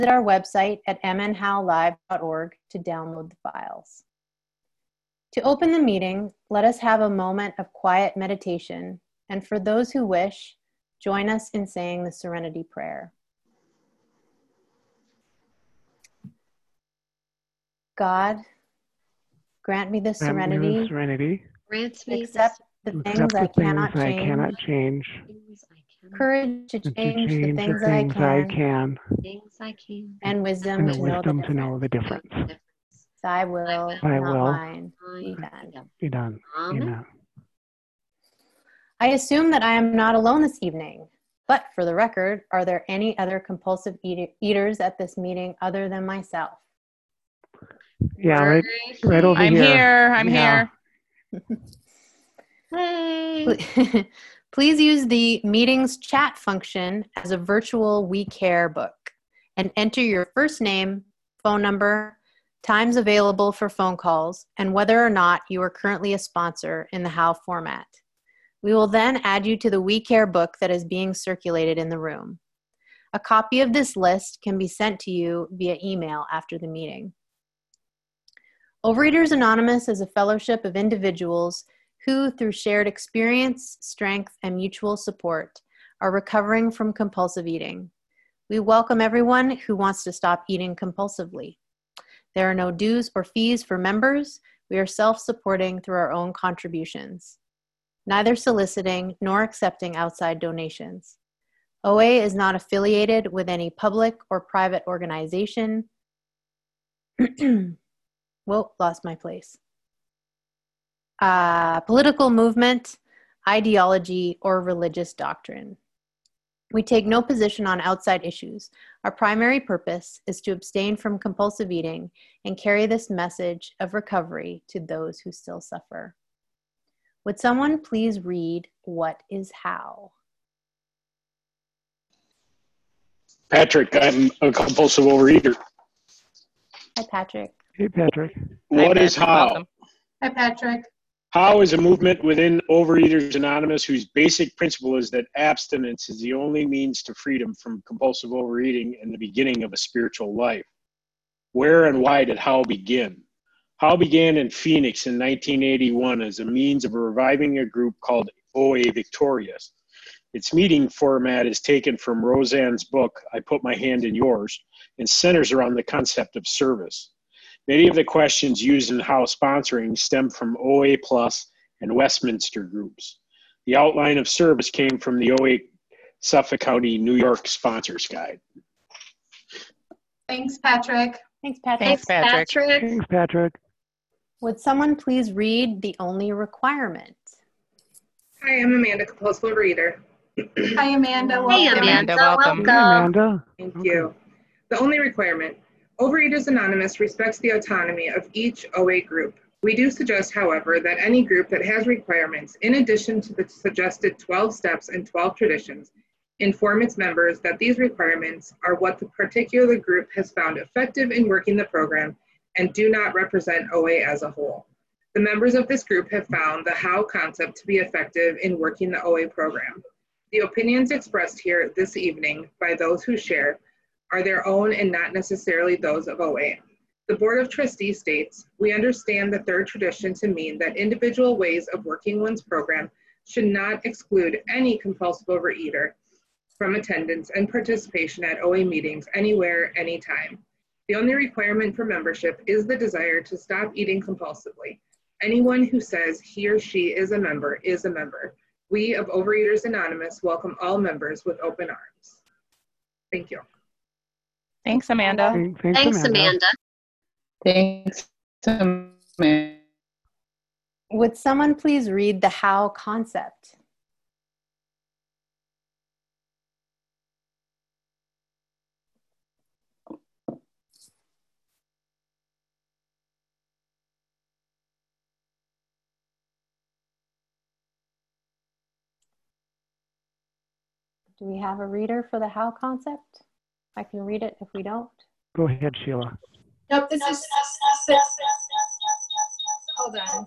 our website at mnhowlive.org to download the files. To open the meeting, let us have a moment of quiet meditation, and for those who wish, join us in saying the Serenity Prayer. God, grant me the serenity to accept the things I cannot change, courage to change the things I can, and wisdom to know the difference. Thy will, not mine, be done. Amen. I assume that I am not alone this evening, but for the record, are there any other compulsive eaters at this meeting other than myself? Yeah, right over here. I'm here. Hey. Please use the meetings chat function as a virtual We Care book and enter your first name, phone number, times available for phone calls, and whether or not you are currently a sponsor in the How format. We will then add you to the We Care book that is being circulated in the room. A copy of this list can be sent to you via email after the meeting. Overeaters Anonymous is a fellowship of individuals who, through shared experience, strength, and mutual support, are recovering from compulsive eating. We welcome everyone who wants to stop eating compulsively. There are no dues or fees for members. We are self-supporting through our own contributions, neither soliciting nor accepting outside donations. OA is not affiliated with any public or private organization. Whoa, lost my place. Political movement, ideology, or religious doctrine. We take no position on outside issues. Our primary purpose is to abstain from compulsive eating and carry this message of recovery to those who still suffer. Would someone please read What is How? Patrick, I'm a compulsive overeater. Hi, Patrick. Hey, Patrick. What is How? Welcome. Hi, Patrick. How is a movement within Overeaters Anonymous whose basic principle is that abstinence is the only means to freedom from compulsive overeating and the beginning of a spiritual life. Where and why did How begin? How began in Phoenix in 1981 as a means of reviving a group called OA Victorious. Its meeting format is taken from Roseanne's book, I Put My Hand in Yours, and centers around the concept of service. Many of the questions used in How sponsoring stem from OA Plus and Westminster groups. The outline of service came from the OA Suffolk County, New York Sponsors Guide. Thanks, Patrick. Thanks, Patrick. Thanks, Patrick. Would someone please read The Only Requirement? Hi, I'm Amanda, compulsive overeater. Hi, Amanda. Hey, Welcome. Amanda. Hey, Welcome. Amanda. Thank you. The only requirement. Overeaters Anonymous respects the autonomy of each OA group. We do suggest, however, that any group that has requirements, in addition to the suggested 12 steps and 12 traditions, inform its members that these requirements are what the particular group has found effective in working the program and do not represent OA as a whole. The members of this group have found the How concept to be effective in working the OA program. The opinions expressed here this evening by those who share are their own and not necessarily those of OA. The Board of Trustees states, we understand the third tradition to mean that individual ways of working one's program should not exclude any compulsive overeater from attendance and participation at OA meetings anywhere, anytime. The only requirement for membership is the desire to stop eating compulsively. Anyone who says he or she is a member is a member. We of Overeaters Anonymous welcome all members with open arms. Thank you. Thanks, Amanda. Thanks, Amanda. Thanks, Amanda. Would someone please read the How concept? Do we have a reader for the How concept? I can read it if we don't. Go ahead, Sheila. Nope, this is... Hold on.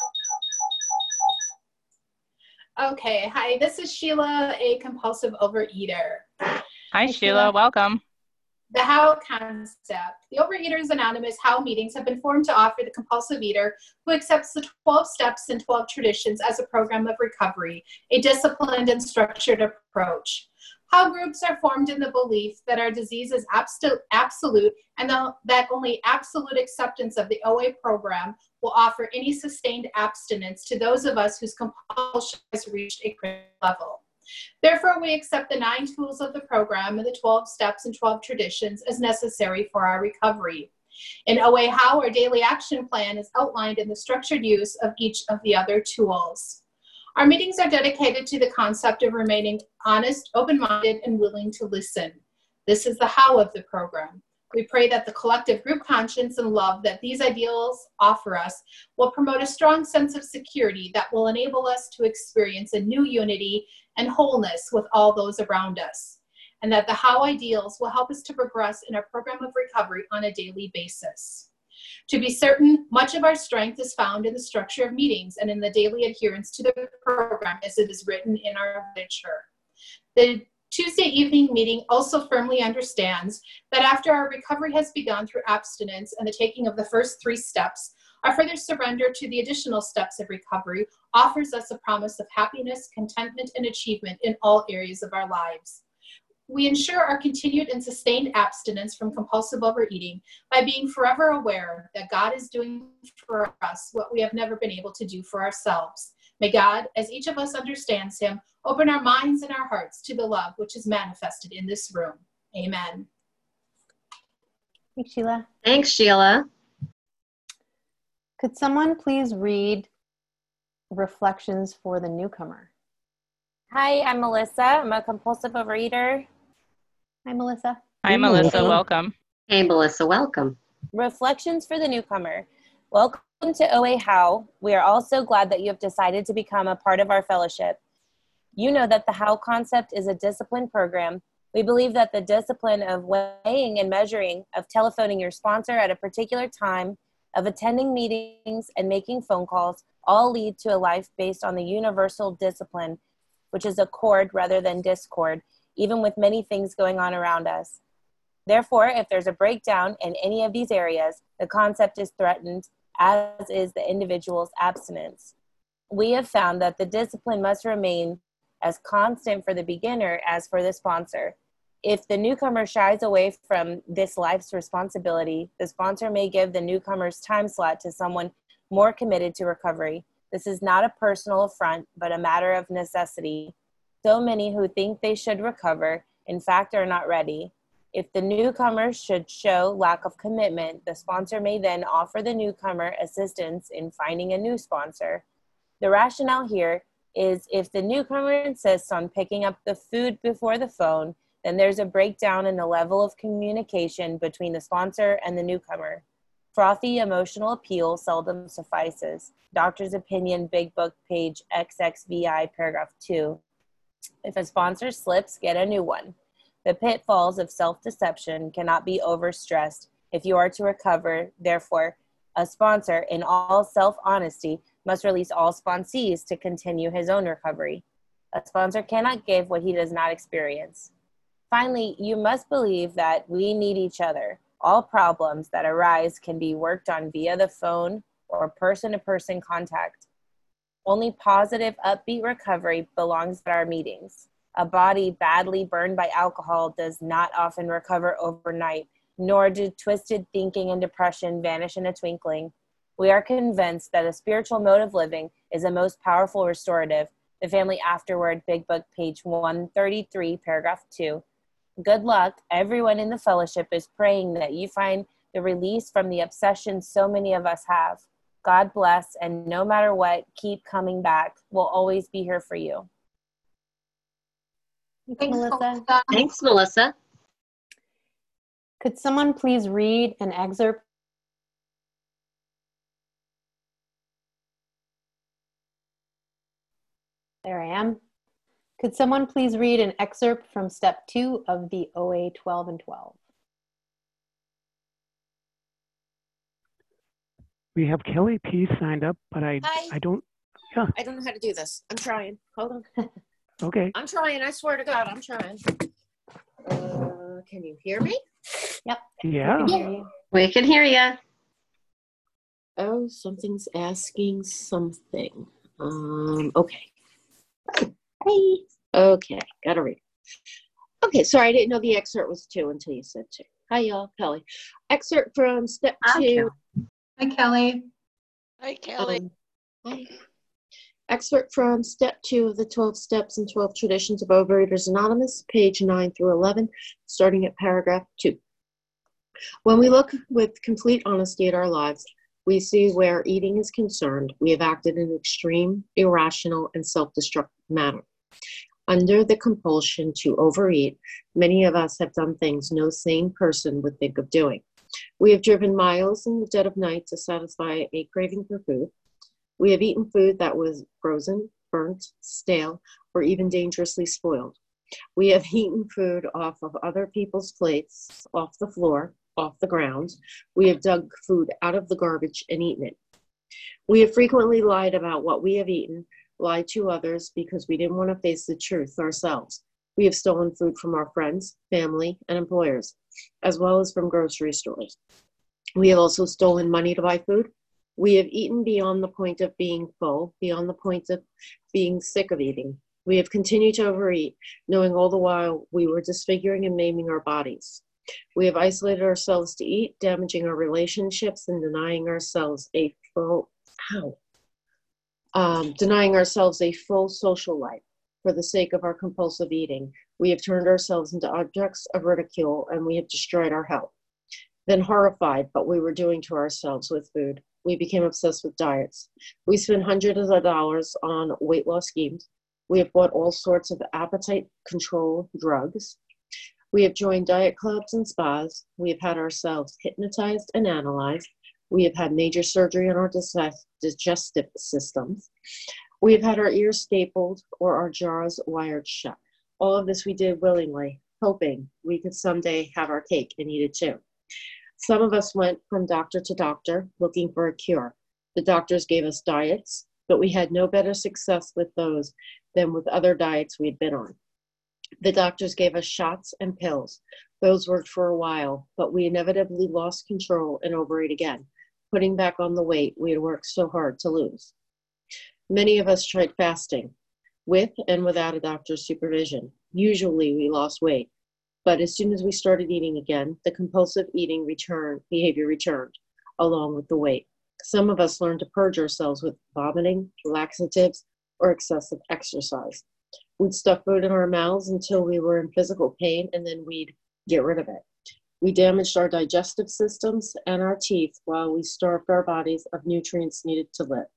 Okay, hi, this is Sheila, a compulsive overeater. Hi, Sheila. Welcome. The HOW concept. The Overeaters Anonymous HOW meetings have been formed to offer the compulsive eater who accepts the 12 steps and 12 traditions as a program of recovery, a disciplined and structured approach. HOW groups are formed in the belief that our disease is absolute and that only absolute acceptance of the OA program will offer any sustained abstinence to those of us whose compulsion has reached a critical level. Therefore, we accept the 9 tools of the program and the 12 steps and 12 traditions as necessary for our recovery. In OA HOW, our daily action plan is outlined in the structured use of each of the other tools. Our meetings are dedicated to the concept of remaining honest, open-minded, and willing to listen. This is the HOW of the program. We pray that the collective group conscience and love that these ideals offer us will promote a strong sense of security that will enable us to experience a new unity and wholeness with all those around us, and that the HOW ideals will help us to progress in our program of recovery on a daily basis. To be certain, much of our strength is found in the structure of meetings and in the daily adherence to the program as it is written in our literature. The Tuesday evening meeting also firmly understands that after our recovery has begun through abstinence and the taking of the first 3 steps, our further surrender to the additional steps of recovery offers us a promise of happiness, contentment, and achievement in all areas of our lives. We ensure our continued and sustained abstinence from compulsive overeating by being forever aware that God is doing for us what we have never been able to do for ourselves. May God, as each of us understands him, open our minds and our hearts to the love which is manifested in this room. Amen. Thanks, Sheila. Thanks, Sheila. Could someone please read reflections for the newcomer? Hi, I'm Melissa. I'm a compulsive overeater. Hi, Melissa. Hi, Melissa. Welcome. Hey, Melissa. Welcome. Reflections for the newcomer. Welcome to OA HOW. We are all so glad that you have decided to become a part of our fellowship. You know that the HOW concept is a discipline program. We believe that the discipline of weighing and measuring, of telephoning your sponsor at a particular time, of attending meetings and making phone calls, all lead to a life based on the universal discipline, which is accord rather than discord, even with many things going on around us. Therefore, if there's a breakdown in any of these areas, the concept is threatened, as is the individual's abstinence. We have found that the discipline must remain as constant for the beginner as for the sponsor. If the newcomer shies away from this life's responsibility, the sponsor may give the newcomer's time slot to someone more committed to recovery. This is not a personal affront, but a matter of necessity. So many who think they should recover, in fact, are not ready. If the newcomer should show lack of commitment, the sponsor may then offer the newcomer assistance in finding a new sponsor. The rationale here is if the newcomer insists on picking up the food before the phone, then there's a breakdown in the level of communication between the sponsor and the newcomer. Frothy emotional appeal seldom suffices. Doctor's Opinion, Big Book, page XXVI, paragraph 2. If a sponsor slips, get a new one. The pitfalls of self-deception cannot be overstressed if you are to recover. Therefore, a sponsor, in all self-honesty, must release all sponsees to continue his own recovery. A sponsor cannot give what he does not experience. Finally, you must believe that we need each other. All problems that arise can be worked on via the phone or person-to-person contact. Only positive, upbeat recovery belongs at our meetings. A body badly burned by alcohol does not often recover overnight, nor do twisted thinking and depression vanish in a twinkling. We are convinced that a spiritual mode of living is a most powerful restorative. The Family Afterward, Big Book, page 133, paragraph 2. Good luck. Everyone in the fellowship is praying that you find the release from the obsession so many of us have. God bless, and no matter what, keep coming back. We'll always be here for you. Thanks, Melissa. Thanks, Melissa. Could someone please read an excerpt? There I am. Could someone please read an excerpt from step 2 of the OA 12 and 12? We have Kelly P. signed up, but I don't. Yeah. I don't know how to do this. I'm trying. Hold on. Okay. I'm trying. I swear to God, I'm trying. Can you hear me? Yep. Yeah. We can hear you. Oh, something's asking something. Okay. Hey. Okay, gotta read. Okay, sorry, I didn't know the excerpt was 2 until you said 2. Hi, y'all. Kelly. Excerpt from step 2. Hi, Kelly. Hi, Kelly. Hi. Excerpt from step 2 of the 12 Steps and 12 Traditions of Overeaters Anonymous, page 9 through 11, starting at paragraph 2. When we look with complete honesty at our lives, we see where eating is concerned, we have acted in an extreme, irrational, and self-destructive manner. Under the compulsion to overeat, many of us have done things no sane person would think of doing. We have driven miles in the dead of night to satisfy a craving for food. We have eaten food that was frozen, burnt, stale, or even dangerously spoiled. We have eaten food off of other people's plates, off the floor, off the ground. We have dug food out of the garbage and eaten it. We have frequently lied about what we have eaten, lied to others because we didn't want to face the truth ourselves. We have stolen food from our friends, family, and employers, as well as from grocery stores. We have also stolen money to buy food. We have eaten beyond the point of being full, beyond the point of being sick of eating. We have continued to overeat, knowing all the while we were disfiguring and maiming our bodies. We have isolated ourselves to eat, damaging our relationships and denying ourselves a full social life. For the sake of our compulsive eating, we have turned ourselves into objects of ridicule and we have destroyed our health. Then horrified by what we were doing to ourselves with food, we became obsessed with diets. We spent hundreds of dollars on weight loss schemes. We have bought all sorts of appetite control drugs. We have joined diet clubs and spas. We have had ourselves hypnotized and analyzed. We have had major surgery on our digestive systems. We have had our ears stapled or our jaws wired shut. All of this we did willingly, hoping we could someday have our cake and eat it too. Some of us went from doctor to doctor looking for a cure. The doctors gave us diets, but we had no better success with those than with other diets we'd been on. The doctors gave us shots and pills. Those worked for a while, but we inevitably lost control and overate again, putting back on the weight we had worked so hard to lose. Many of us tried fasting, with and without a doctor's supervision. Usually we lost weight, but as soon as we started eating again, the compulsive eating behavior returned, along with the weight. Some of us learned to purge ourselves with vomiting, laxatives, or excessive exercise. We'd stuff food in our mouths until we were in physical pain, and then we'd get rid of it. We damaged our digestive systems and our teeth while we starved our bodies of nutrients needed to live.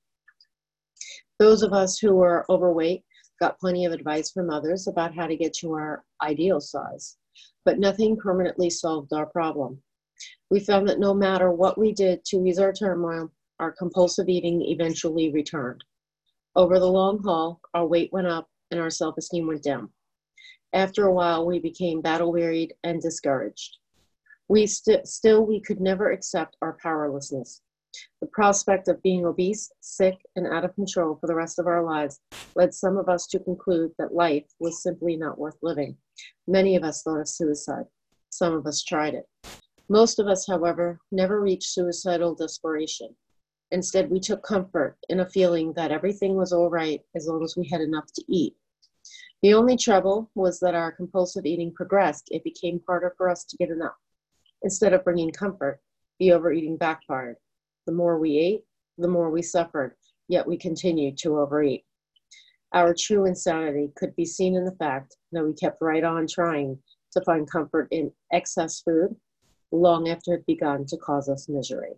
Those of us who were overweight got plenty of advice from others about how to get to our ideal size, but nothing permanently solved our problem. We found that no matter what we did to ease our turmoil, our compulsive eating eventually returned. Over the long haul, our weight went up and our self-esteem went down. After a while, we became battle-wearied and discouraged. We could never accept our powerlessness. The prospect of being obese, sick, and out of control for the rest of our lives led some of us to conclude that life was simply not worth living. Many of us thought of suicide. Some of us tried it. Most of us, however, never reached suicidal desperation. Instead, we took comfort in a feeling that everything was all right as long as we had enough to eat. The only trouble was that our compulsive eating progressed. It became harder for us to get enough. Instead of bringing comfort, the overeating backfired. The more we ate, the more we suffered, yet we continued to overeat. Our true insanity could be seen in the fact that we kept right on trying to find comfort in excess food long after it had begun to cause us misery.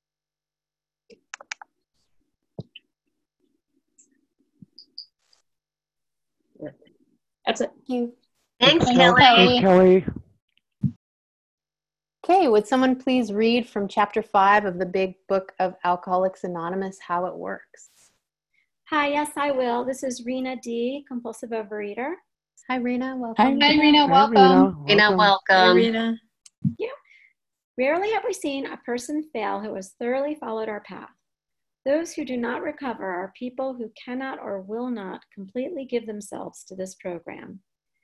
Yeah. That's it. Thank you. Thanks, Kelly. Kelly. Kelly. Okay, would someone please read from chapter 5 of the big book of Alcoholics Anonymous, How It Works? Hi, yes, I will. This is Rena D., compulsive overeater. Hi, Rena. Welcome. Hi, Rena. Welcome. Rena, welcome. Hi, Rena. Thank you. Rarely have we seen a person fail who has thoroughly followed our path. Those who do not recover are people who cannot or will not completely give themselves to this program.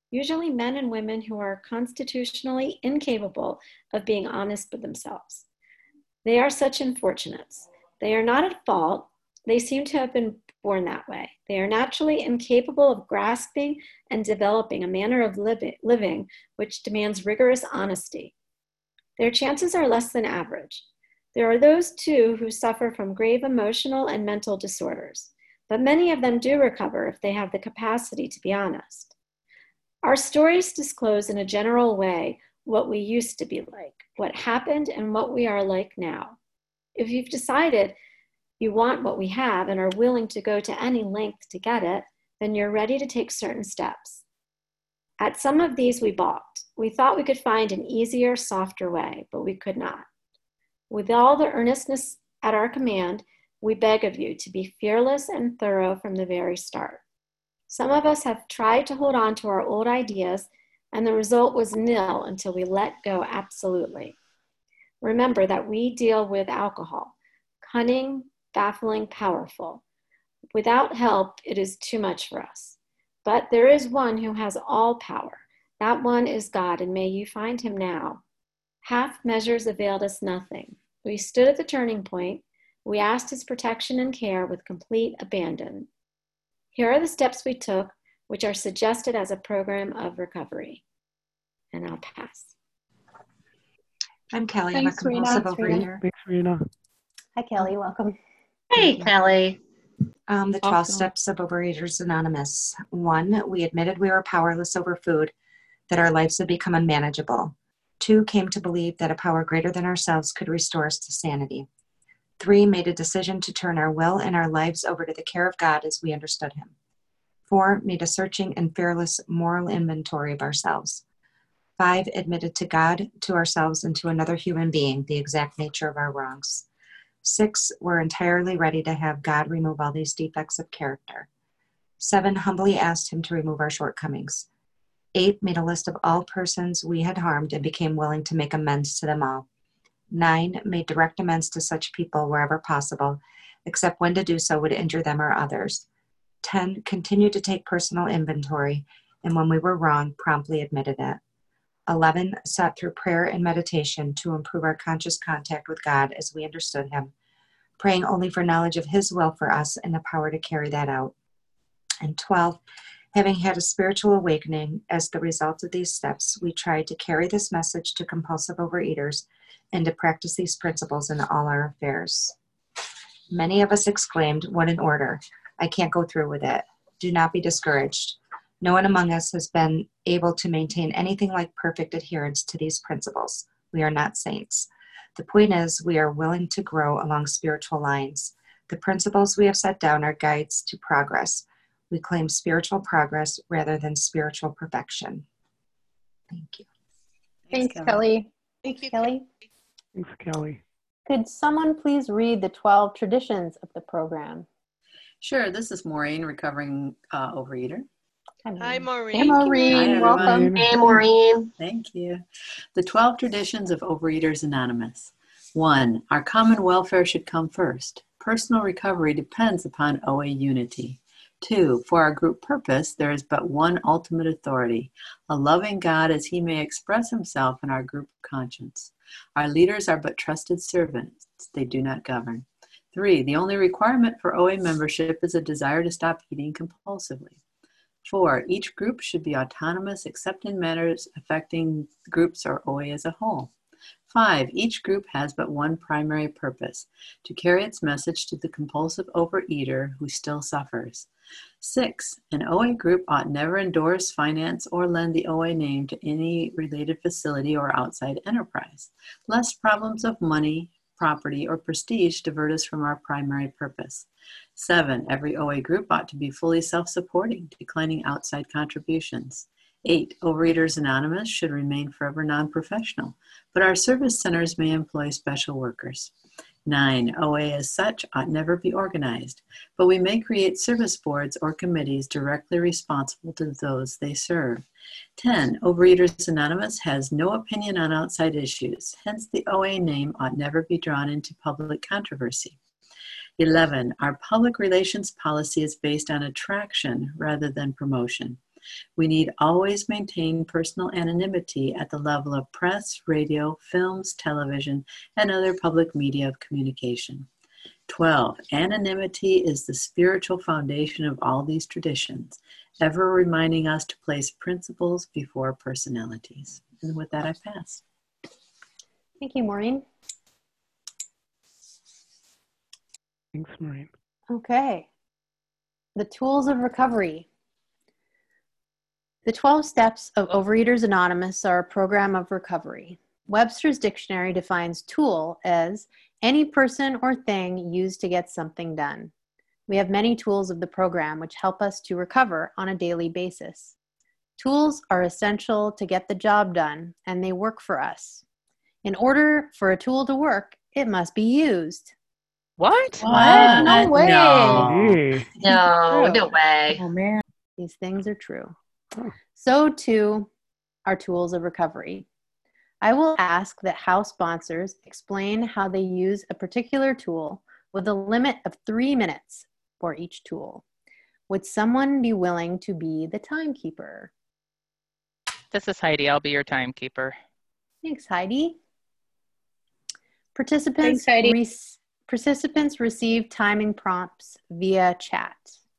usually men and women who are constitutionally incapable of being honest with themselves. They are such unfortunates. They are not at fault. They seem to have been born that way. They are naturally incapable of grasping and developing a manner of living which demands rigorous honesty. Their chances are less than average. There are those, too, who suffer from grave emotional and mental disorders, but many of them do recover if they have the capacity to be honest. Our stories disclose in a general way what we used to be like, what happened, and what we are like now. If you've decided you want what we have and are willing to go to any length to get it, then you're ready to take certain steps. At some of these we balked. We thought we could find an easier, softer way, but we could not. With all the earnestness at our command, we beg of you to be fearless and thorough from the very start. Some of us have tried to hold on to our old ideas, and the result was nil until we let go absolutely. Remember that we deal with alcohol, cunning, baffling, powerful. Without help, it is too much for us. But there is one who has all power. That one is God, and may you find him now. Half measures availed us nothing. We stood at the turning point. We asked his protection and care with complete abandon. Here are the steps we took, which are suggested as a program of recovery. And I'll pass. I'm Kelly. Thanks, I'm a compulsive overeater. Thanks, Rena. Hi, Kelly. Welcome. Hey, Kelly. The 12 steps of Overeaters Anonymous. 1, we admitted we were powerless over food, that our lives had become unmanageable. 2, came to believe that a power greater than ourselves could restore us to sanity. 3, made a decision to turn our will and our lives over to the care of God as we understood him. 4, made a searching and fearless moral inventory of ourselves. 5, admitted to God, to ourselves, and to another human being the exact nature of our wrongs. 6, were entirely ready to have God remove all these defects of character. 7, humbly asked him to remove our shortcomings. 8, made a list of all persons we had harmed and became willing to make amends to them all. 9, made direct amends to such people wherever possible, except when to do so would injure them or others. 10, continued to take personal inventory, and when we were wrong, promptly admitted it. 11, sought through prayer and meditation to improve our conscious contact with God as we understood him, praying only for knowledge of his will for us and the power to carry that out. And 12, having had a spiritual awakening as the result of these steps, we tried to carry this message to compulsive overeaters and to practice these principles in all our affairs. Many of us exclaimed, "What an order! I can't go through with it." Do not be discouraged. No one among us has been able to maintain anything like perfect adherence to these principles. We are not saints. The point is, we are willing to grow along spiritual lines. The principles we have set down are guides to progress. We claim spiritual progress rather than spiritual perfection. Thank you. Thanks, Kelly. Thank you, Kelly. Thanks, Kelly. Could someone please read the 12 traditions of the program? Sure. This is Maureen, recovering overeater. Hi, Maureen. Hey, Maureen. Hi, welcome. Hey, Maureen. Thank you. The 12 traditions of Overeaters Anonymous. 1, our common welfare should come first. Personal recovery depends upon OA unity. 2, for our group purpose, there is but one ultimate authority, a loving God as he may express himself in our group conscience. Our leaders are but trusted servants. They do not govern. 3, the only requirement for OA membership is a desire to stop eating compulsively. 4, each group should be autonomous except in matters affecting groups or OA as a whole. 5, each group has but one primary purpose, to carry its message to the compulsive overeater who still suffers. 6, an OA group ought never endorse, finance, or lend the OA name to any related facility or outside enterprise, lest problems of money, property, or prestige divert us from our primary purpose. 7, every OA group ought to be fully self-supporting, declining outside contributions. 8, Overeaters Anonymous should remain forever non-professional, but our service centers may employ special workers. 9, OA as such ought never be organized, but we may create service boards or committees directly responsible to those they serve. 10, Overeaters Anonymous has no opinion on outside issues, hence the OA name ought never be drawn into public controversy. 11, our public relations policy is based on attraction rather than promotion. We need always maintain personal anonymity at the level of press, radio, films, television, and other public media of communication. 12. Anonymity is the spiritual foundation of all these traditions, ever reminding us to place principles before personalities. And with that, I pass. Thank you, Maureen. Thanks, Maureen. Okay. The tools of recovery. The 12 steps of Overeaters Anonymous are a program of recovery. Webster's dictionary defines tool as any person or thing used to get something done. We have many tools of the program which help us to recover on a daily basis. Tools are essential to get the job done, and they work for us. In order for a tool to work, it must be used. What? What? No way. No way. Oh, man. These things are true. So too are tools of recovery. I will ask that House sponsors explain how they use a particular tool with a limit of 3 minutes for each tool. Would someone be willing to be the timekeeper? This is Heidi. I'll be your timekeeper. Thanks, Heidi. Participants, participants receive timing prompts via chat.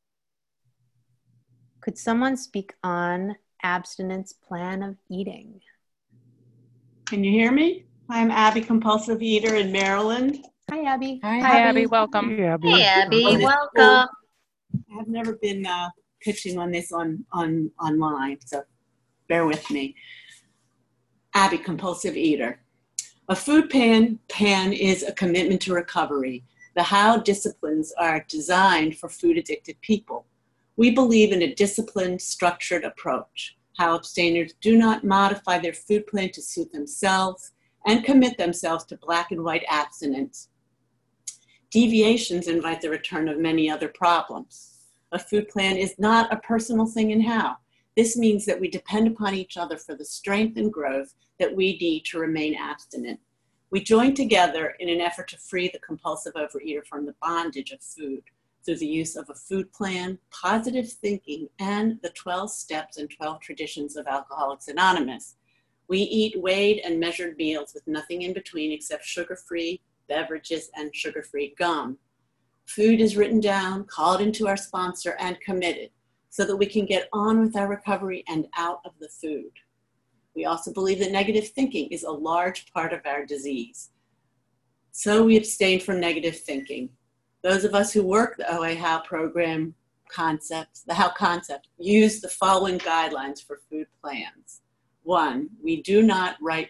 Could someone speak on abstinence plan of eating? Can you hear me? I'm Abby, compulsive eater in Maryland. Hi, Abby. Hi, Abby. Welcome. Hey, Abby. Welcome. I've never been pitching on this online, so bear with me. Abby, compulsive eater. A food plan is a commitment to recovery. The How disciplines are designed for food-addicted people. We believe in a disciplined, structured approach. How abstainers do not modify their food plan to suit themselves and commit themselves to black and white abstinence. Deviations invite the return of many other problems. A food plan is not a personal thing in How. This means that we depend upon each other for the strength and growth that we need to remain abstinent. We join together in an effort to free the compulsive overeater from the bondage of food through the use of a food plan, positive thinking, and the 12 steps and 12 traditions of Alcoholics Anonymous. We eat weighed and measured meals with nothing in between except sugar-free beverages and sugar-free gum. Food is written down, called into our sponsor, and committed so that we can get on with our recovery and out of the food. We also believe that negative thinking is a large part of our disease. So we abstain from negative thinking. Those of us who work the OA How program concepts, the How concept, use the following guidelines for food plans. 1, we do not write,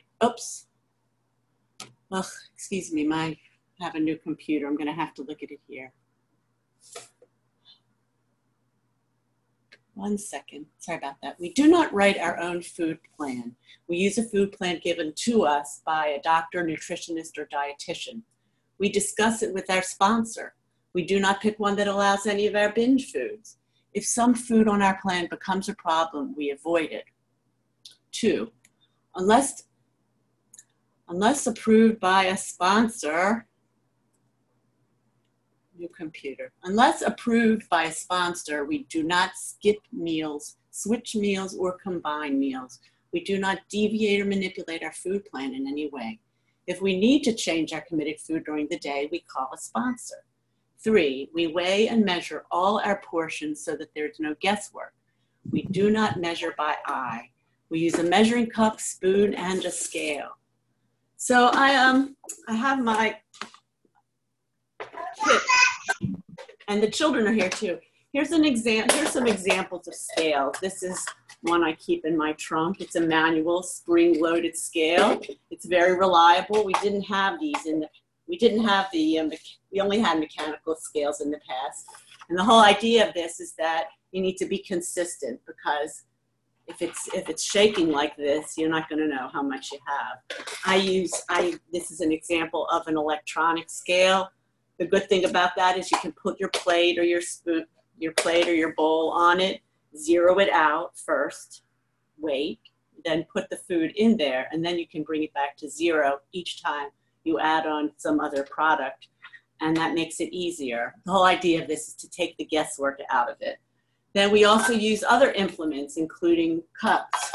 excuse me, I have a new computer. I'm gonna have to look at it here. 1 second, sorry about that. We do not write our own food plan. We use a food plan given to us by a doctor, nutritionist, or dietitian. We discuss it with our sponsor. We do not pick one that allows any of our binge foods. If some food on our plan becomes a problem, we avoid it. 2, unless approved by a sponsor, new computer. Unless approved by a sponsor, we do not skip meals, switch meals, or combine meals. We do not deviate or manipulate our food plan in any way. If we need to change our committed food during the day, we call a sponsor. 3, we weigh and measure all our portions so that there's no guesswork. We do not measure by eye. We use a measuring cup, spoon, and a scale. So I have my kit, and the children are here too. Here's some examples of scales. This is one I keep in my trunk. It's a manual spring-loaded scale. It's very reliable. We didn't have these we only had mechanical scales in the past. And the whole idea of this is that you need to be consistent, because if it's shaking like this, you're not going to know how much you have. This is an example of an electronic scale. The good thing about that is you can put your plate or your spoon, your plate or your bowl on it, zero it out first, wait, then put the food in there, and then you can bring it back to 0 each time you add on some other product, and that makes it easier. The whole idea of this is to take the guesswork out of it. Then we also use other implements, including cups,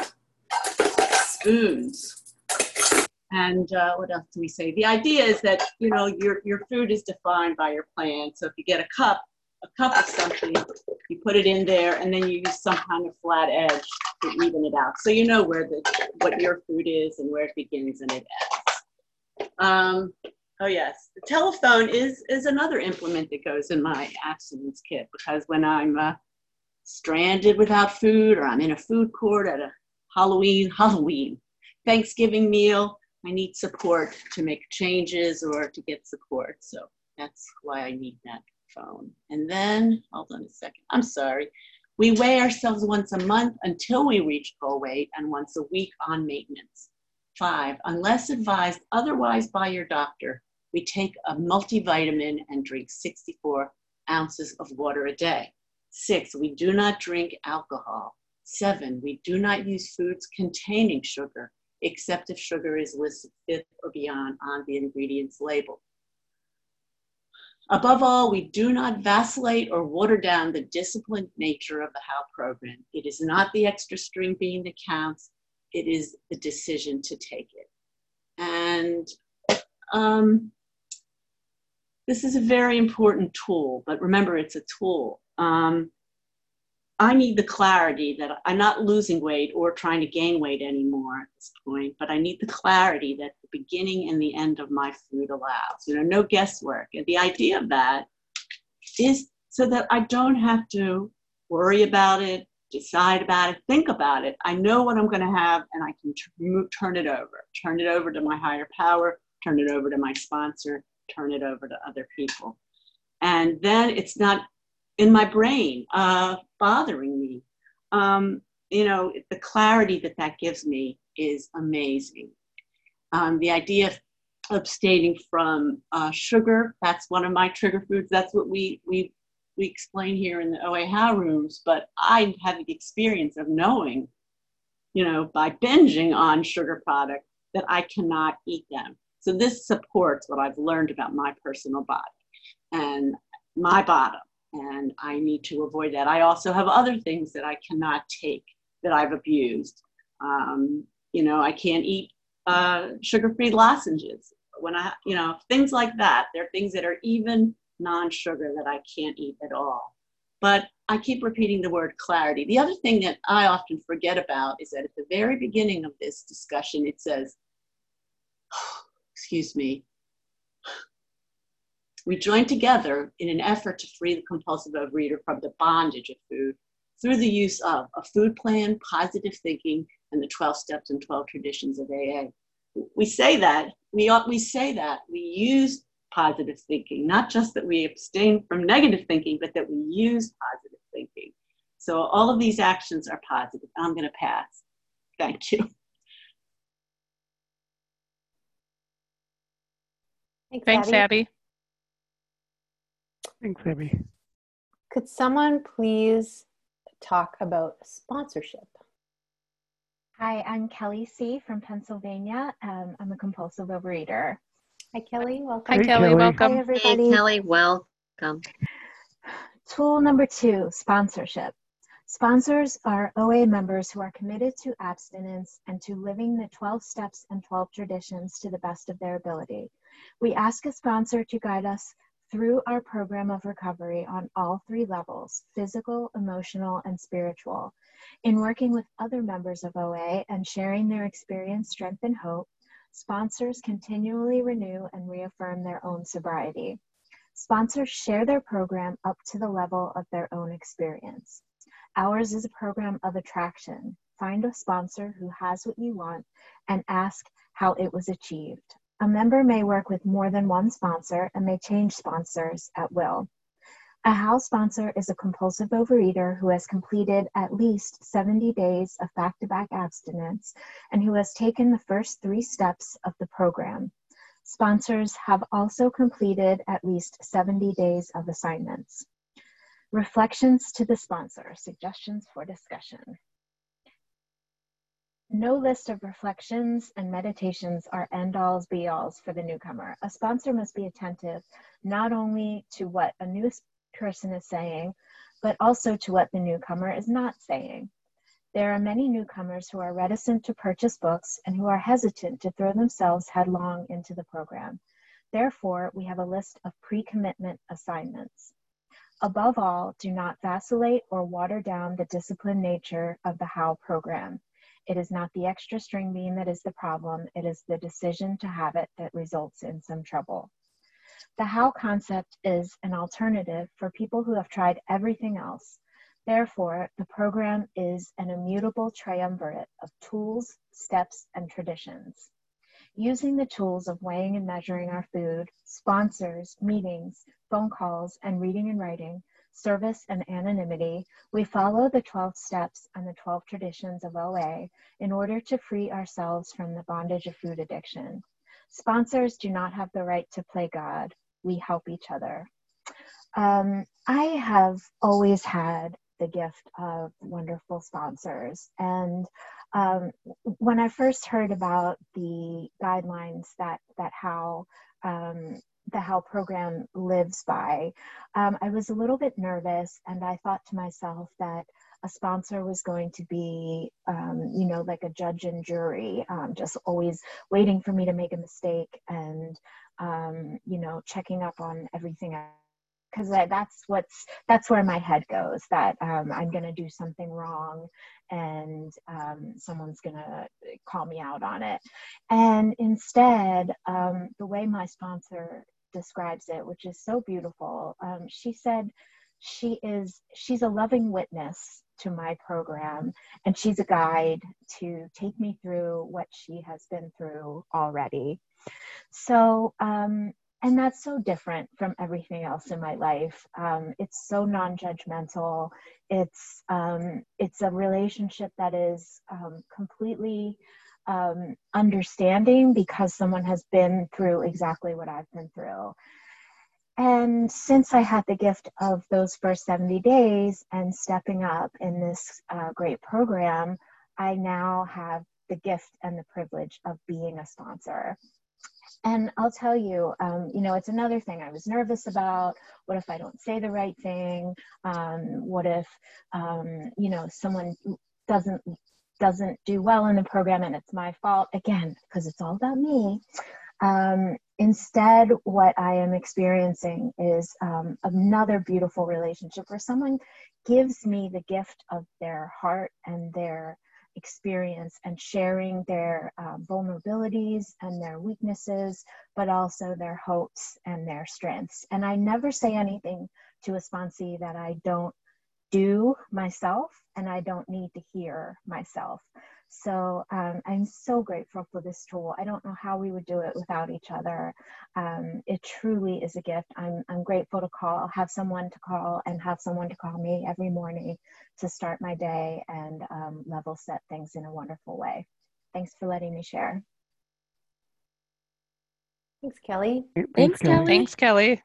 spoons, and what else do we say? The idea is that, you know, your food is defined by your plan. So if you get a cup of something, you put it in there, and then you use some kind of flat edge to even it out. So you know what your food is and where it begins and it ends. Oh yes, the telephone is another implement that goes in my abstinence kit, because when I'm stranded without food, or I'm in a food court at a Halloween, Thanksgiving meal, I need support to make changes or to get support. So that's why I need that phone. And then, hold on a second, I'm sorry. We weigh ourselves once a month until we reach goal weight, and once a week on maintenance. 5, unless advised otherwise by your doctor, we take a multivitamin and drink 64 ounces of water a day. 6, we do not drink alcohol. 7, we do not use foods containing sugar, except if sugar is listed 5th or beyond on the ingredients label. Above all, we do not vacillate or water down the disciplined nature of the HOW program. It is not the extra string bean that counts. It is the decision to take it. And this is a very important tool, but remember, it's a tool. I need the clarity that I'm not losing weight or trying to gain weight anymore at this point, but I need the clarity that the beginning and the end of my food allows. You know, no guesswork. And the idea of that is so that I don't have to worry about it, decide about it, think about it. I know what I'm going to have, and I can turn it over to my higher power, turn it over to my sponsor, turn it over to other people. And then it's not in my brain bothering me. You know, the clarity that gives me is amazing. The idea of abstaining from sugar, that's one of my trigger foods. That's what we explain here in the OA How rooms, but I have the experience of knowing, you know, by binging on sugar products, that I cannot eat them. So this supports what I've learned about my personal body and my bottom, and I need to avoid that. I also have other things that I cannot take that I've abused. You know, I can't eat sugar-free lozenges. You know, things like that. There are things that are even non-sugar that I can't eat at all. But I keep repeating the word clarity. The other thing that I often forget about is that at the very beginning of this discussion, it says, excuse me, we join together in an effort to free the compulsive overeater from the bondage of food through the use of a food plan, positive thinking, and the 12 steps and 12 traditions of AA. We say that, we say that we use positive thinking, not just that we abstain from negative thinking, but that we use positive thinking. So all of these actions are positive. I'm going to pass. Thank you. Thanks, Abby. Thanks, Abby. Could someone please talk about sponsorship? Hi, I'm Kelly C. from Pennsylvania. I'm a compulsive overeater. Hi, Kelly. Welcome. Hi, Kelly. Welcome. Hi, everybody. Hey, Kelly. Welcome. Tool number 2, sponsorship. Sponsors are OA members who are committed to abstinence and to living the 12 steps and 12 traditions to the best of their ability. We ask a sponsor to guide us through our program of recovery on all 3 levels, physical, emotional, and spiritual. In working with other members of OA and sharing their experience, strength, and hope, sponsors continually renew and reaffirm their own sobriety. Sponsors share their program up to the level of their own experience. Ours is a program of attraction. Find a sponsor who has what you want and ask how it was achieved. A member may work with more than one sponsor and may change sponsors at will. A HOW sponsor is a compulsive overeater who has completed at least 70 days of back-to-back abstinence and who has taken the first 3 steps of the program. Sponsors have also completed at least 70 days of assignments. Reflections to the sponsor, suggestions for discussion. No list of reflections and meditations are end-alls, be-alls for the newcomer. A sponsor must be attentive not only to what a new person is saying, but also to what the newcomer is not saying. There are many newcomers who are reticent to purchase books and who are hesitant to throw themselves headlong into the program. Therefore, we have a list of pre-commitment assignments. Above all, do not vacillate or water down the disciplined nature of the HOW program. It is not the extra string bean that is the problem. It is the decision to have it that results in some trouble. The HOW concept is an alternative for people who have tried everything else. Therefore, the program is an immutable triumvirate of tools, steps, and traditions. Using the tools of weighing and measuring our food, sponsors, meetings, phone calls, and reading and writing, service and anonymity, we follow the 12 steps and the 12 traditions of OA in order to free ourselves from the bondage of food addiction. Sponsors do not have the right to play God. We help each other. I have always had the gift of wonderful sponsors. And when I first heard about the guidelines that HOW the HOW program lives by, I was a little bit nervous, and I thought to myself that a sponsor was going to be, like a judge and jury, just always waiting for me to make a mistake and, checking up on everything else. Because that's where my head goes, that I'm going to do something wrong and someone's going to call me out on it. And instead, the way my sponsor describes it, which is so beautiful, she said she's a loving witness to my program, and she's a guide to take me through what she has been through already. So, and that's so different from everything else in my life. It's so non-judgmental. It's a relationship that is completely understanding because someone has been through exactly what I've been through. And since I had the gift of those first 70 days and stepping up in this great program, I now have the gift and the privilege of being a sponsor. And I'll tell you, it's another thing I was nervous about. What if I don't say the right thing? What if, someone doesn't do well in the program and it's my fault? Again, because it's all about me. Instead, what I am experiencing is another beautiful relationship where someone gives me the gift of their heart and their experience and sharing their vulnerabilities and their weaknesses, but also their hopes and their strengths. And I never say anything to a sponsee that I don't do myself and I don't need to hear myself. So I'm so grateful for this tool. I don't know how we would do it without each other. It truly is a gift. I'm grateful to have someone to call and have someone to call me every morning to start my day and level set things in a wonderful way. Thanks for letting me share. Thanks, Kelly. Thanks, Kelly. Thanks, Kelly.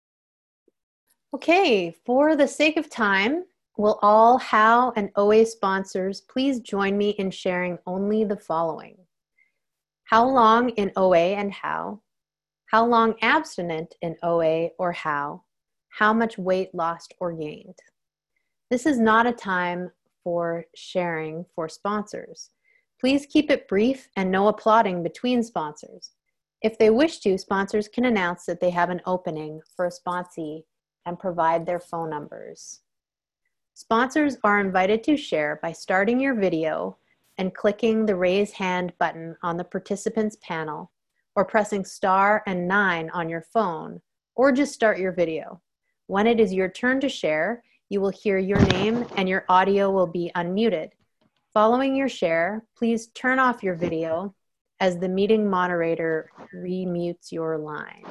Okay, for the sake of time, will all HOW and OA sponsors please join me in sharing only the following? How long in OA and HOW? How long abstinent in OA or HOW? How much weight lost or gained? This is not a time for sharing for sponsors. Please keep it brief and no applauding between sponsors. If they wish to, sponsors can announce that they have an opening for a sponsee and provide their phone numbers. Sponsors are invited to share by starting your video and clicking the raise hand button on the participants panel, or pressing star and 9 on your phone, or just start your video. When it is your turn to share, you will hear your name and your audio will be unmuted. Following your share, please turn off your video as the meeting moderator remutes your line.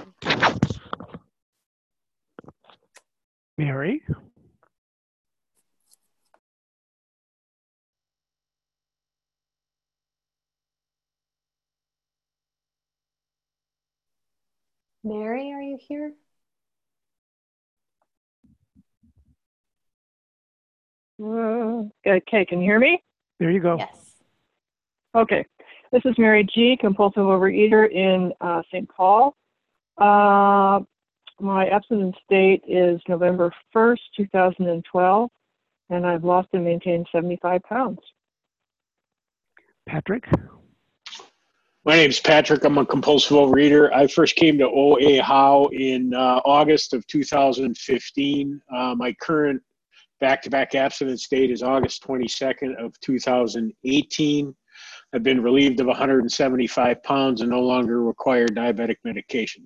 Mary? Mary, are you here? Okay, can you hear me? There you go. Yes. Okay, this is Mary G., compulsive overeater in St. Paul. My abstinence date is November 1st, 2012, and I've lost and maintained 75 pounds. Patrick? My name's Patrick. I'm a compulsive overeater. I first came to OA How in August of 2015. My current back-to-back abstinence date is August 22nd of 2018. I've been relieved of 175 pounds and no longer require diabetic medication.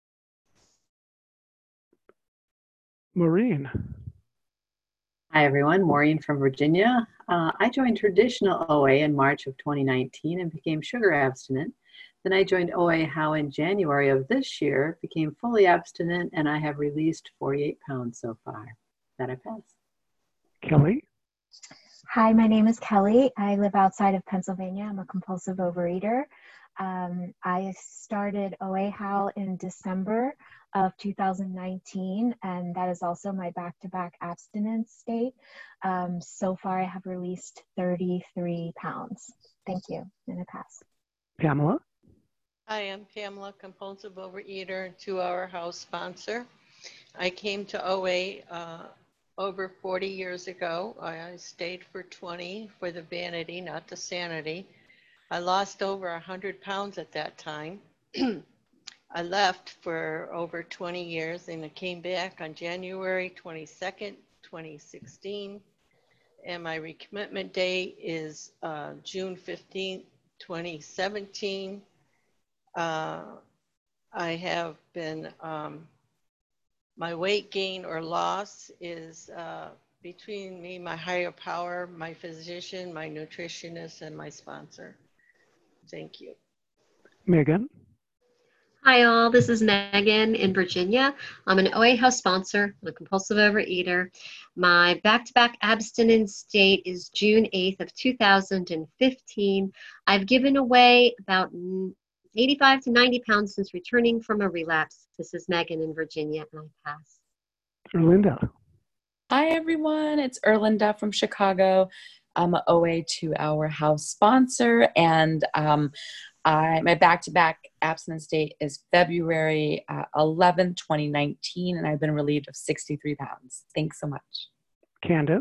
Maureen. Hi, everyone. Maureen from Virginia. I joined traditional OA in March of 2019 and became sugar abstinent. Then I joined OA How in January of this year, became fully abstinent, and I have released 48 pounds so far. That I pass. Kelly? Hi, my name is Kelly. I live outside of Pennsylvania. I'm a compulsive overeater. I started OA How in December of 2019, and that is also my back-to-back abstinence state. So far, I have released 33 pounds. Thank you, and a pass. Pamela? Hi, I'm Pamela, compulsive overeater, 2-Hour House sponsor. I came to OA over 40 years ago. I stayed for 20 for the vanity, not the sanity. I lost over 100 pounds at that time. I left for over 20 years and I came back on January 22nd, 2016. And my recommitment date is June 15th, 2017. I have been, my weight gain or loss is between me, my higher power, my physician, my nutritionist, and my sponsor. Thank you. Megan? Hi all, this is Megan in Virginia. I'm an OA House sponsor. I'm a compulsive overeater. My back-to-back abstinence date is June 8th of 2015. I've given away about 85 to 90 pounds since returning from a relapse. This is Megan in Virginia, and I pass. Erlinda. Hi everyone, it's Erlinda from Chicago. I'm an OA 2-Hour House sponsor, and my back-to-back abstinence date is February 11, 2019, and I've been relieved of 63 pounds. Thanks so much. Candace.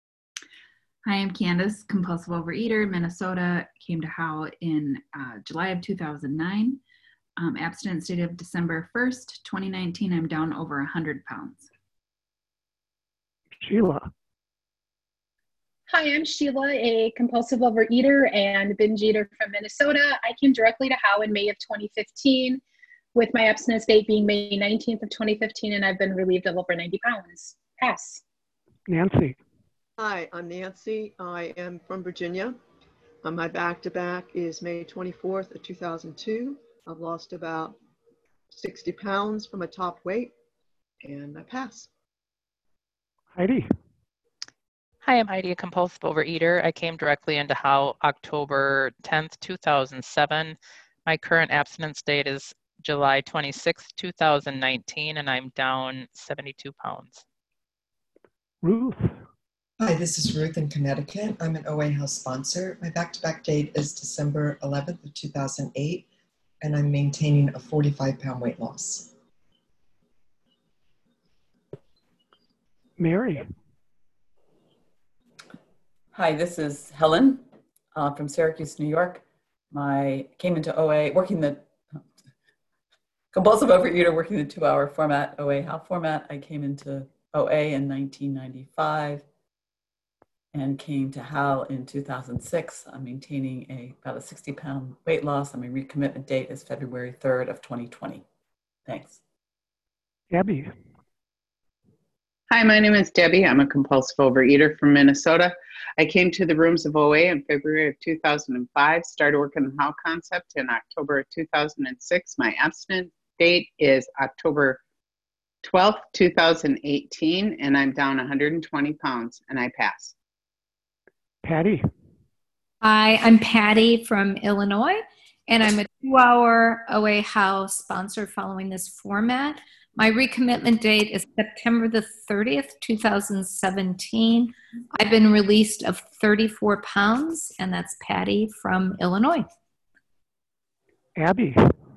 Hi, I'm Candace, compulsive overeater, Minnesota. Came to How in July of 2009. Abstinence date of December 1st, 2019. I'm down over 100 pounds. Sheila. Hi, I'm Sheila, a compulsive overeater and binge eater from Minnesota. I came directly to How in May of 2015, with my abstinence date being May 19th of 2015, and I've been relieved of over 90 pounds. Pass. Nancy. Hi, I'm Nancy. I am from Virginia. My back-to-back is May 24th of 2002. I've lost about 60 pounds from a top weight, and I pass. Heidi. Hi, I'm Heidi, a compulsive overeater. I came directly into How October 10th, 2007. My current abstinence date is July 26th, 2019, and I'm down 72 pounds. Ruth. Hi, this is Ruth in Connecticut. I'm an OA House sponsor. My back-to-back date is December 11th of 2008, and I'm maintaining a 45-pound weight loss. Mary. Hi, this is Helen from Syracuse, New York. Came into OA, working the compulsive overeater, working the 2-hour format, OA How format. I came into OA in 1995 and came to How in 2006. I'm maintaining about a 60-pound weight loss. My recommitment date is February 3rd of 2020. Thanks. Abby. Hi, my name is Debbie. I'm a compulsive overeater from Minnesota. I came to the rooms of OA in February of 2005, started working on How concept in October of 2006. My abstinence date is October 12th, 2018, and I'm down 120 pounds, and I pass. Patty. Hi, I'm Patty from Illinois, and I'm a 2-hour OA House sponsor following this format. My recommitment date is September the 30th, 2017. I've been released of 34 pounds, and that's Patty from Illinois. Abby.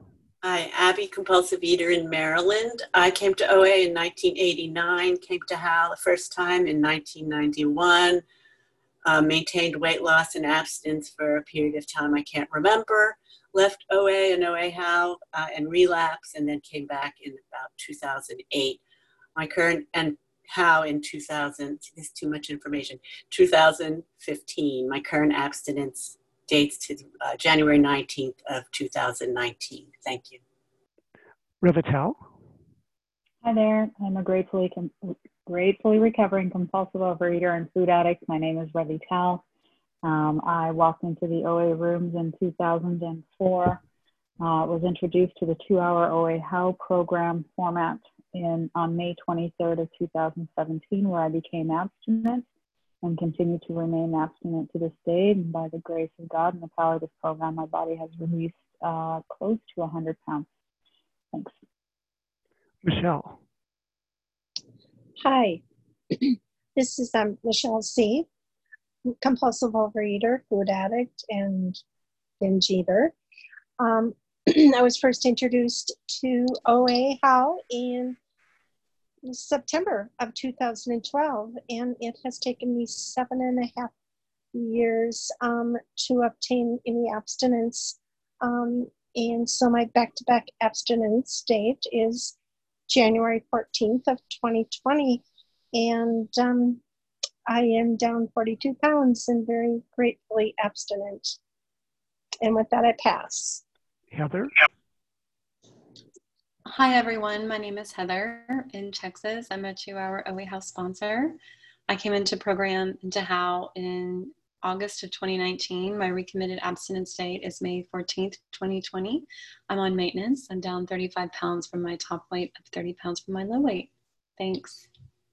Hi, Abby, compulsive eater in Maryland. I came to OA in 1989, came to HAL the first time in 1991, maintained weight loss and abstinence for a period of time I can't remember, left OA and OA HAL and relapse, and then came back in about 2008. My current, and HAL in 2000, this is too much information, 2015. My current abstinence dates to January 19th of 2019. Thank you. Revital. Hi there. I'm a gratefully recovering compulsive overeater and food addict. My name is Revital. I walked into the OA rooms in 2004. Was introduced to the 2-hour OA HAL program format on May 23rd of 2017, where I became abstinent and continue to remain abstinent to this day. And by the grace of God and the power of this program, my body has released close to 100 pounds. Thanks. Michelle. Hi, this is Michelle C., compulsive overeater, food addict, and binge eater. I was first introduced to OA HAL in September of 2012, and it has taken me 7.5 years to obtain any abstinence. And so my back-to-back abstinence date is January 14th of 2020, and I am down 42 pounds and very gratefully abstinent. And with that, I pass. Heather? Hi, everyone. My name is Heather in Texas. I'm a 2-hour OA HAL sponsor. I came into HAL in August of 2019. My recommitted abstinence date is May 14th, 2020. I'm on maintenance. I'm down 35 pounds from my top weight, up 30 pounds from my low weight. Thanks.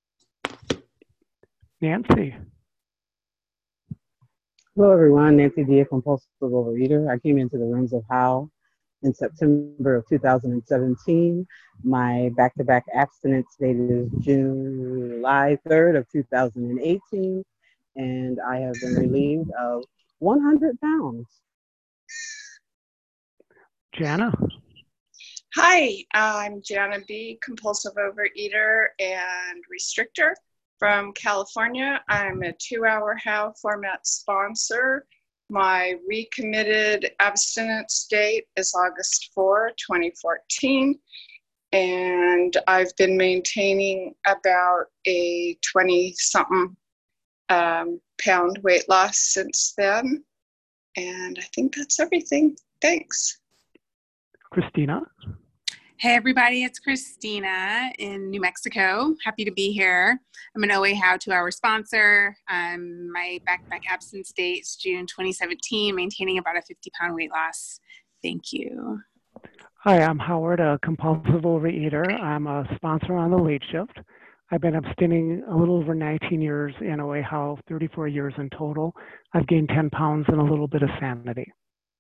Nancy. Hello, everyone. Nancy D., compulsive overeater. I came into the rooms of HAL in September of 2017. My back-to-back abstinence date is July 3rd of 2018. And I have been relieved of 100 pounds. Jana? Hi, I'm Jana B., compulsive overeater and restrictor from California. I'm a 2-hour HAL format sponsor. My recommitted abstinence date is August 4, 2014. And I've been maintaining about a 20-something pound weight loss since then. And I think that's everything. Thanks. Christina. Hey everybody, it's Christina in New Mexico. Happy to be here. I'm an OA HAL 2-hour sponsor. My back-to-back abstinence date is June 2017, maintaining about a 50-pound weight loss. Thank you. Hi, I'm Howard, a compulsive overeater. I'm a sponsor on the late shift. I've been abstaining a little over 19 years in OA HAL, 34 years in total. I've gained 10 pounds and a little bit of sanity.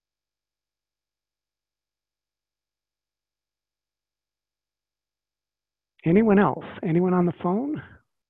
Anyone else? Anyone on the phone?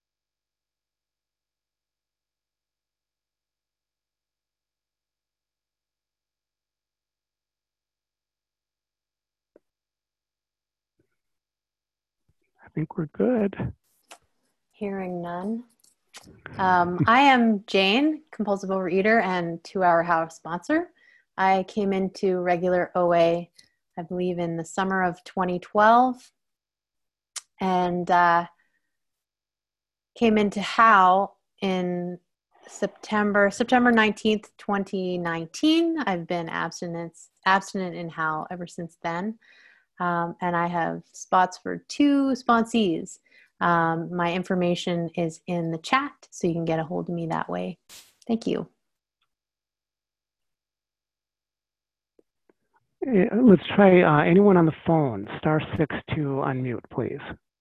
I think we're good. Hearing none. I am Jane, compulsive overeater and 2-hour HAL sponsor. I came into regular OA, I believe, in the summer of 2012. And came into HAL in September 19th, 2019. I've been abstinent in HAL ever since then. And I have spots for 2 sponsees. My information is in the chat, so you can get a hold of me that way. Thank you. Let's try anyone on the phone. *6 to unmute, please.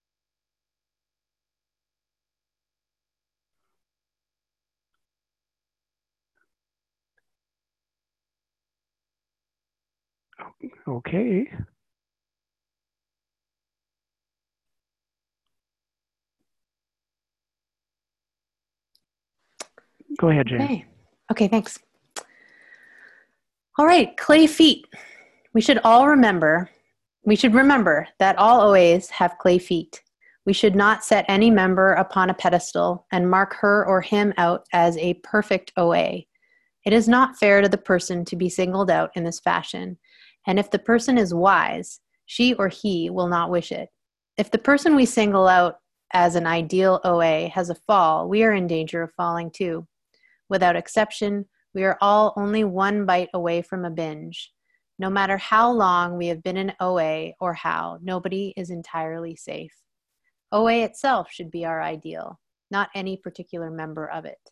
Okay. Go ahead, Jane. Okay, thanks. All right, clay feet. We should all remember We should remember that all OAs have clay feet. We should not set any member upon a pedestal and mark her or him out as a perfect OA. It is not fair to the person to be singled out in this fashion, and if the person is wise, she or he will not wish it. If the person we single out as an ideal OA has a fall, we are in danger of falling too. Without exception, we are all only one bite away from a binge. No matter how long we have been in OA or how, nobody is entirely safe. OA itself should be our ideal, not any particular member of it.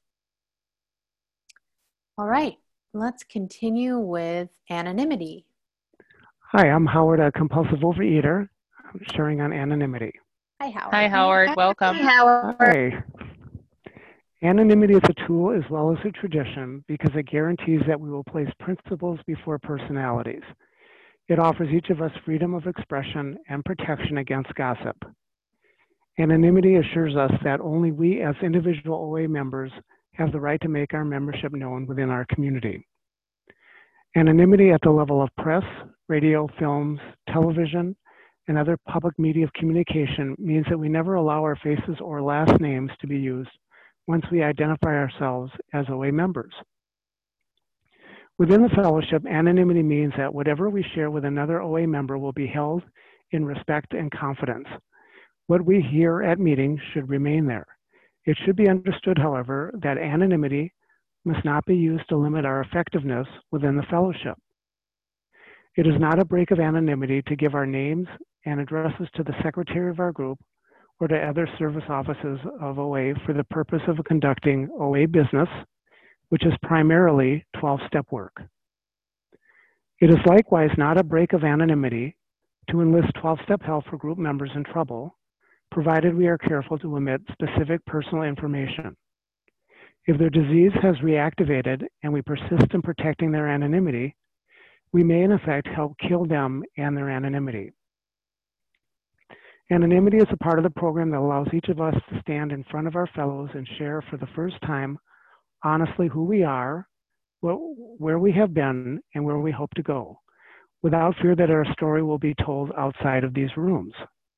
All right, let's continue with anonymity. Hi, I'm Howard, a compulsive overeater. I'm sharing on anonymity. Hi, Howard. Hi, Howard. Welcome. Hi, Howard. Hi. Anonymity is a tool as well as a tradition because it guarantees that we will place principles before personalities. It offers each of us freedom of expression and protection against gossip. Anonymity assures us that only we as individual OA members have the right to make our membership known within our community. Anonymity at the level of press, radio, films, television, and other public media of communication means that we never allow our faces or last names to be used once we identify ourselves as OA members. Within the fellowship, anonymity means that whatever we share with another OA member will be held in respect and confidence. What we hear at meetings should remain there. It should be understood, however, that anonymity must not be used to limit our effectiveness within the fellowship. It is not a break of anonymity to give our names and addresses to the secretary of our group or to other service offices of OA for the purpose of conducting OA business, which is primarily 12-step work. It is likewise not a break of anonymity to enlist 12-step help for group members in trouble, provided we are careful to omit specific personal information. If their disease has reactivated and we persist in protecting their anonymity, we may in effect help kill them and their anonymity. Anonymity is a part of the program that allows each of us to stand in front of our fellows and share for the first time honestly who we are, where we have been, and where we hope to go, without fear that our story will be told outside of these rooms.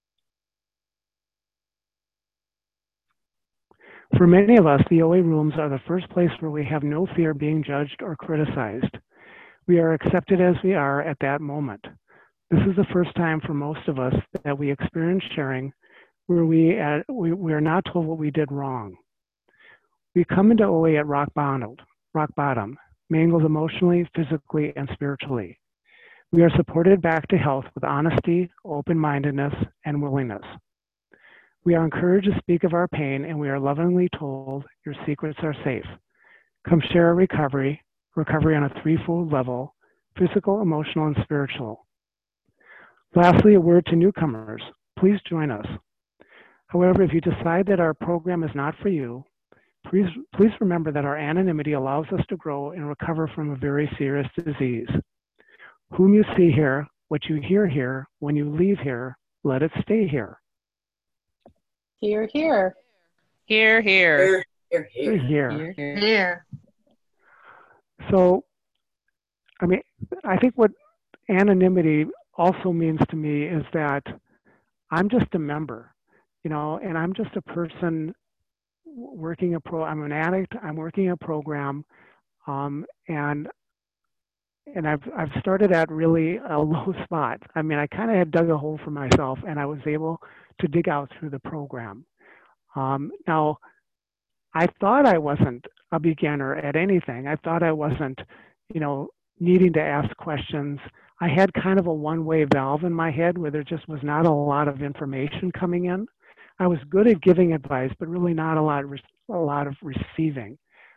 For many of us, the OA rooms are the first place where we have no fear being judged or criticized. We are accepted as we are at that moment. This is the first time for most of us that we experience sharing where we are not told what we did wrong. We come into OA at rock bottom, mangled emotionally, physically, and spiritually. We are supported back to health with honesty, open-mindedness, and willingness. We are encouraged to speak of our pain, and we are lovingly told, your secrets are safe. Come share a recovery on a threefold level, physical, emotional, and spiritual. Lastly, a word to newcomers. Please join us. However, if you decide that our program is not for you, please remember that our anonymity allows us to grow and recover from a very serious disease. Whom you see here, what you hear here, when you leave here, let it stay here. Here, here. Here, here. Here, here. Here. Here. So, I mean, I think what anonymity also means to me is that I'm just a member, you know, and I'm just a person working I'm an addict, I'm working a program, and I've started at really a low spot. I mean, I kind of had dug a hole for myself, and I was able to dig out through the program. Now, I thought I wasn't a beginner at anything. I thought I wasn't, you know, needing to ask questions. I had kind of a one-way valve in my head where there just was not a lot of information coming in. I was good at giving advice, but really not a lot of receiving.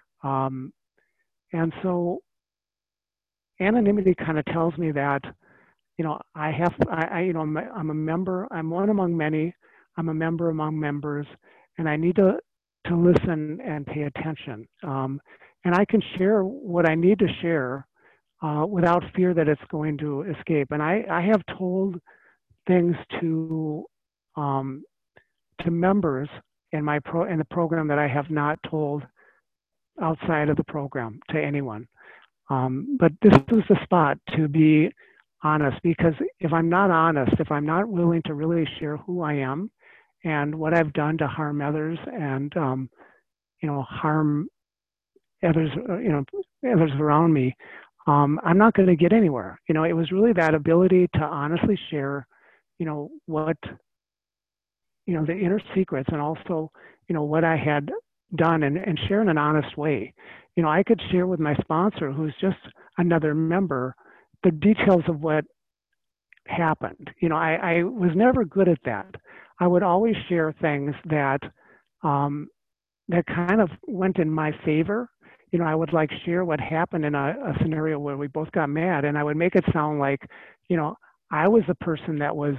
And so anonymity kind of tells me that, you know, I'm a member, I'm one among many, I'm a member among members, and I need to listen and pay attention. And I can share what I need to share without fear that it's going to escape. And I have told things to members in the program that I have not told outside of the program to anyone. But this was the spot to be honest, because if I'm not honest, if I'm not willing to really share who I am and what I've done to harm others and, harm others, others around me, I'm not going to get anywhere. It was really that ability to honestly share, what, the inner secrets and also, what I had done and share in an honest way. I could share with my sponsor, who's just another member, the details of what happened. I was never good at that. I would always share things that that kind of went in my favor. I would share what happened in a scenario where we both got mad, and I would make it sound like, I was the person that was,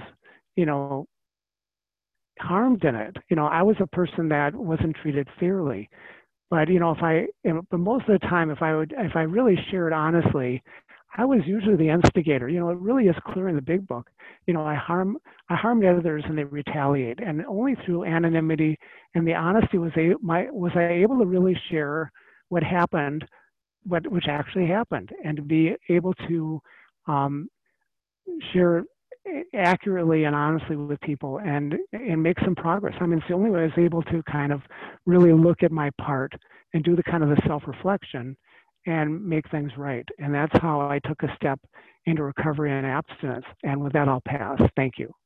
harmed in it. I was a person that wasn't treated fairly. But but most of the time, if I really shared honestly, I was usually the instigator. It really is clear in the big book. I harmed others and they retaliate, and only through anonymity and the honesty was I able to really share what happened, which actually happened, and to be able to share accurately and honestly with people and make some progress. I mean, it's the only way I was able to kind of really look at my part and do the kind of the self-reflection and make things right. And that's how I took a step into recovery and abstinence. And with that, I'll pass. Thank you.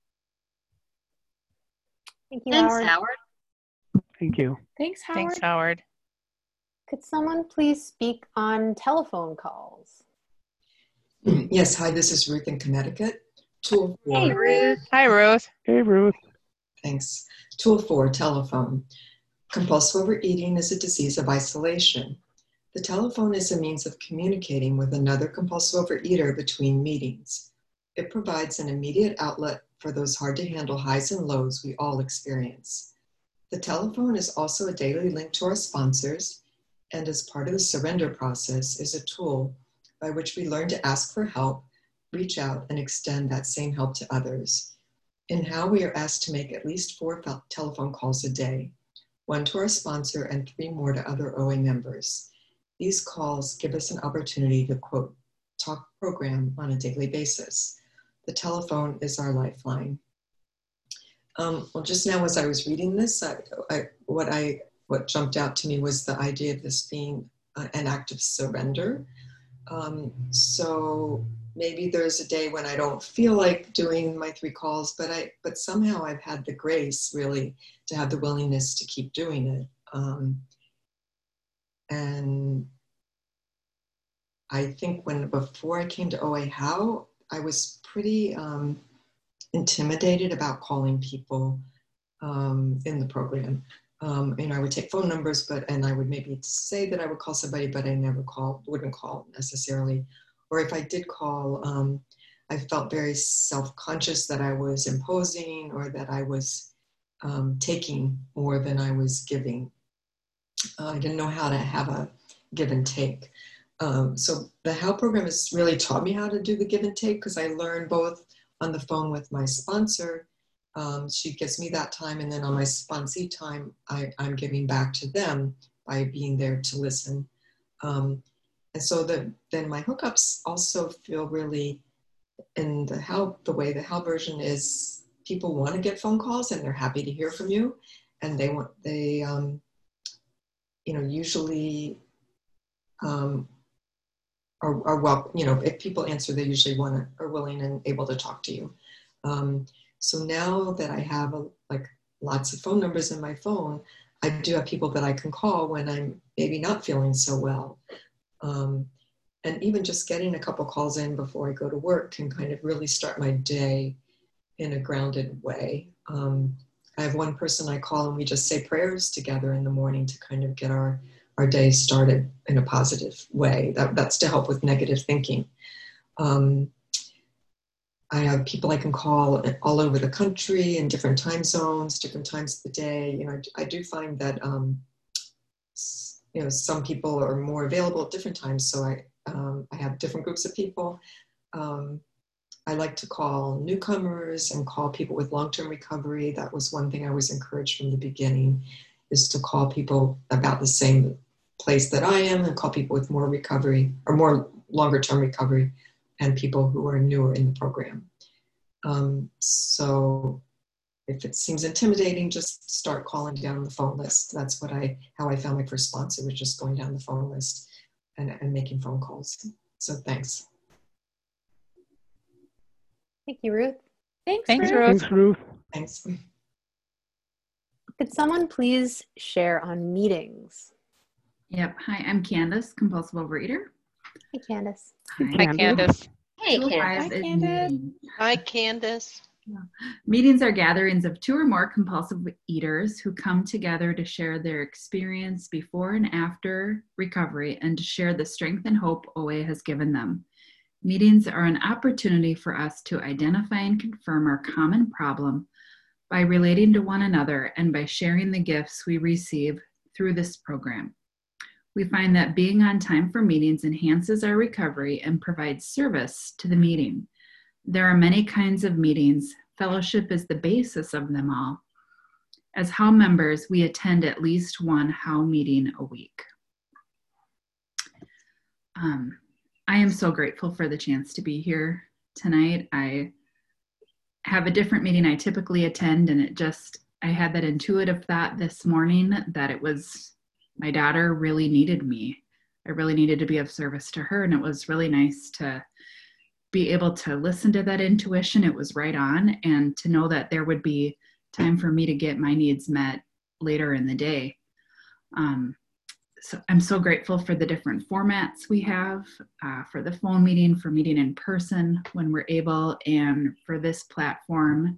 Thank you, Thanks, Howard. Howard. Thank you. Thanks, Howard. Thanks, Howard. Could someone please speak on telephone calls? Yes, hi, this is Ruth in Connecticut. Tool 4. Hey, Ruth. Hi, Ruth. Hey, Ruth. Thanks. Tool 4, telephone. Compulsive overeating is a disease of isolation. The telephone is a means of communicating with another compulsive overeater between meetings. It provides an immediate outlet for those hard-to-handle highs and lows we all experience. The telephone is also a daily link to our sponsors, and as part of the surrender process is a tool by which we learn to ask for help, reach out, and extend that same help to others. In HOW, we are asked to make at least 4 telephone calls a day, 1 to our sponsor and 3 more to other OA members. These calls give us an opportunity to, quote, talk program on a daily basis. The telephone is our lifeline. Well, just now as I was reading this, what jumped out to me was the idea of this being an act of surrender. So maybe there's a day when I don't feel like doing my 3 calls, but somehow I've had the grace really to have the willingness to keep doing it. And I think before I came to OA HOW, I was pretty intimidated about calling people in the program. I would take phone numbers, and I would maybe say that I would call somebody, but I never wouldn't call necessarily. Or if I did call, I felt very self-conscious that I was imposing or that I was taking more than I was giving. I didn't know how to have a give and take. So the HOW program has really taught me how to do the give and take, because I learned both on the phone with my sponsor. She gives me that time, and then on my sponsee time, I'm giving back to them by being there to listen. And so then my hookups also feel really, in the way the HOW version is, people want to get phone calls and they're happy to hear from you, and they usually are well, if people answer, they usually are willing and able to talk to you. So now that I have lots of phone numbers in my phone, I do have people that I can call when I'm maybe not feeling so well. And even just getting a couple calls in before I go to work can kind of really start my day in a grounded way. I have one person I call and we just say prayers together in the morning to kind of get our day started in a positive way. That's to help with negative thinking. I have people I can call all over the country in different time zones, different times of the day. I do find that some people are more available at different times, so I have different groups of people. I like to call newcomers and call people with long-term recovery. That was one thing I was encouraged from the beginning, is to call people about the same place that I am and call people with more recovery or more longer-term recovery and people who are newer in the program. So if it seems intimidating, just start calling down the phone list. That's how I found my first sponsor, was just going down the phone list and making phone calls. So thanks. Thank you, Ruth. Thanks, Ruth. Thanks, Ruth. Thanks. Could someone please share on meetings? Yep. Hi, I'm Candace, compulsive overeater. Hey, Candace. Hi, Candace. Hey, Tool Candace. five is meetings. Hi, Candace. Meetings are gatherings of 2 or more compulsive eaters who come together to share their experience before and after recovery and to share the strength and hope OA has given them. Meetings are an opportunity for us to identify and confirm our common problem by relating to one another and by sharing the gifts we receive through this program. We find that being on time for meetings enhances our recovery and provides service to the meeting. There are many kinds of meetings. Fellowship is the basis of them all. As HOW members, we attend at least one HOW meeting a week. I am so grateful for the chance to be here tonight. I have a different meeting I typically attend, and I had that intuitive thought this morning that it was my daughter really needed me. I really needed to be of service to her, and it was really nice to be able to listen to that intuition. It was right on, and to know that there would be time for me to get my needs met later in the day. So I'm so grateful for the different formats we have, for the phone meeting, for meeting in person when we're able, and for this platform.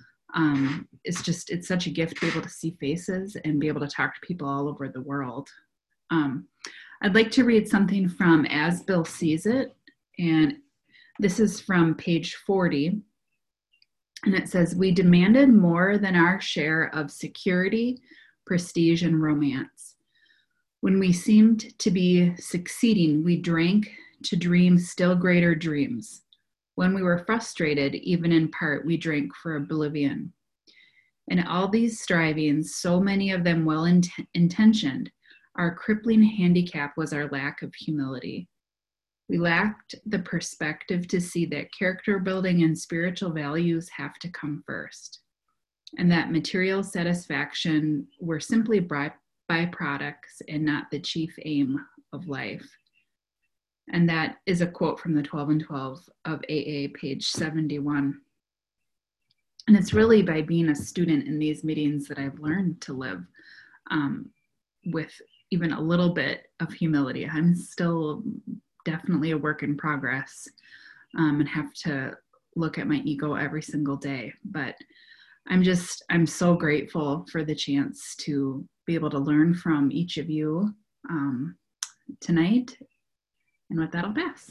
It's such a gift to be able to see faces and be able to talk to people all over the world. I'd like to read something from As Bill Sees It, and this is from page 40, and it says, "We demanded more than our share of security, prestige, and romance. When we seemed to be succeeding, we drank to dream still greater dreams. When we were frustrated, even in part, we drank for oblivion. In all these strivings, so many of them well-intentioned, our crippling handicap was our lack of humility. We lacked the perspective to see that character building and spiritual values have to come first, and that material satisfaction were simply byproducts and not the chief aim of life." And that is a quote from the 12 and 12 of AA, page 71. And it's really by being a student in these meetings that I've learned to live with even a little bit of humility. I'm still definitely a work in progress and have to look at my ego every single day. But I'm so grateful for the chance to be able to learn from each of you tonight. And with that, I'll pass.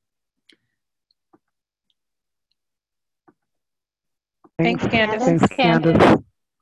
Thanks, Candace. Thanks, Candace.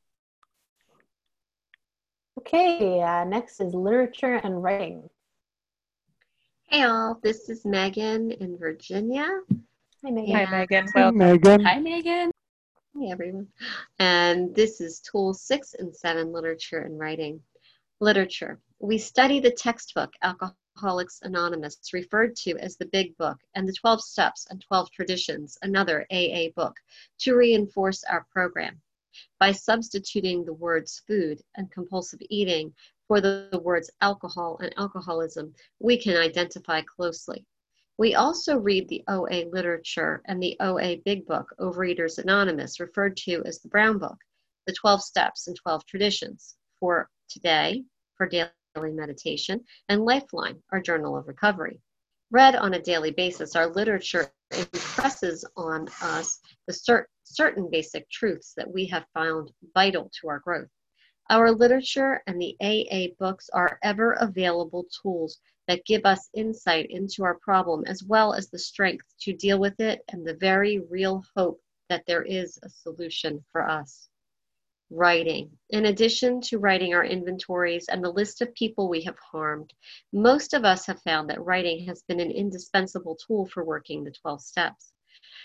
Okay, next is literature and writing. Hey all, this is Megan in Virginia. Hi, Megan. Hi, Megan. Welcome. Megan. Hi, Megan. Hey, everyone. And this is Tool 6 and 7, Literature and Writing. Literature. We study the textbook, Alcoholics Anonymous, referred to as the Big Book, and the 12 Steps and 12 Traditions, another AA book, to reinforce our program. By substituting the words food and compulsive eating for the words alcohol and alcoholism, we can identify closely. We also read the OA literature and the OA Big Book, Overeaters Anonymous, referred to as the Brown Book, the 12 Steps and 12 Traditions, for today, for daily meditation, and Lifeline, our Journal of Recovery. Read on a daily basis, our literature impresses on us the certain basic truths that we have found vital to our growth. Our literature and the AA books are ever available tools that give us insight into our problem, as well as the strength to deal with it and the very real hope that there is a solution for us. Writing. In addition to writing our inventories and the list of people we have harmed, most of us have found that writing has been an indispensable tool for working the 12 steps.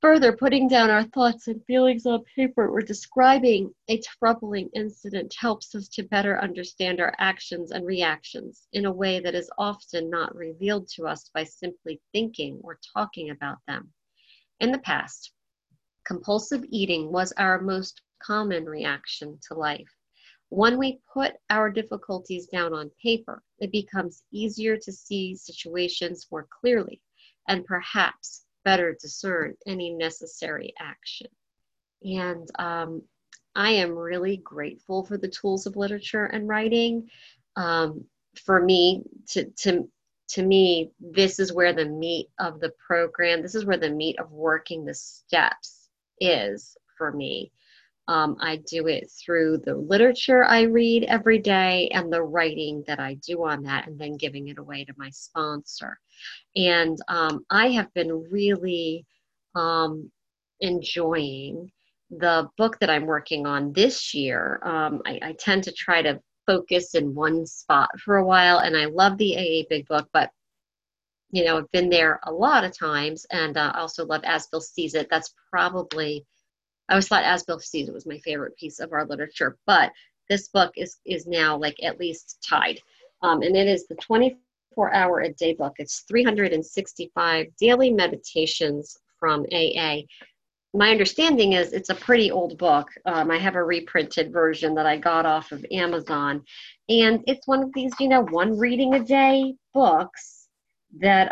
Further, putting down our thoughts and feelings on paper or describing a troubling incident helps us to better understand our actions and reactions in a way that is often not revealed to us by simply thinking or talking about them. In the past, compulsive eating was our most common reaction to life. When we put our difficulties down on paper, it becomes easier to see situations more clearly and perhaps better discern any necessary action. And I am really grateful for the tools of literature and writing. For me, to me, this is where the meat of the program, this is where the meat of working the steps is for me. I do it through the literature I read every day and the writing that I do on that, and then giving it away to my sponsor. And I have been really enjoying the book that I'm working on this year. I tend to try to focus in one spot for a while, and I love the AA Big Book, but you know, I've been there a lot of times, and I also love As Bill Sees It. That's probably, I always thought As Bill Sees It was my favorite piece of our literature, but this book is now like at least tied. And it is the 24-hour-a-day book. It's 365 daily meditations from AA. My understanding is it's a pretty old book. I have a reprinted version that I got off of Amazon. And it's one of these, you know, one reading a day books that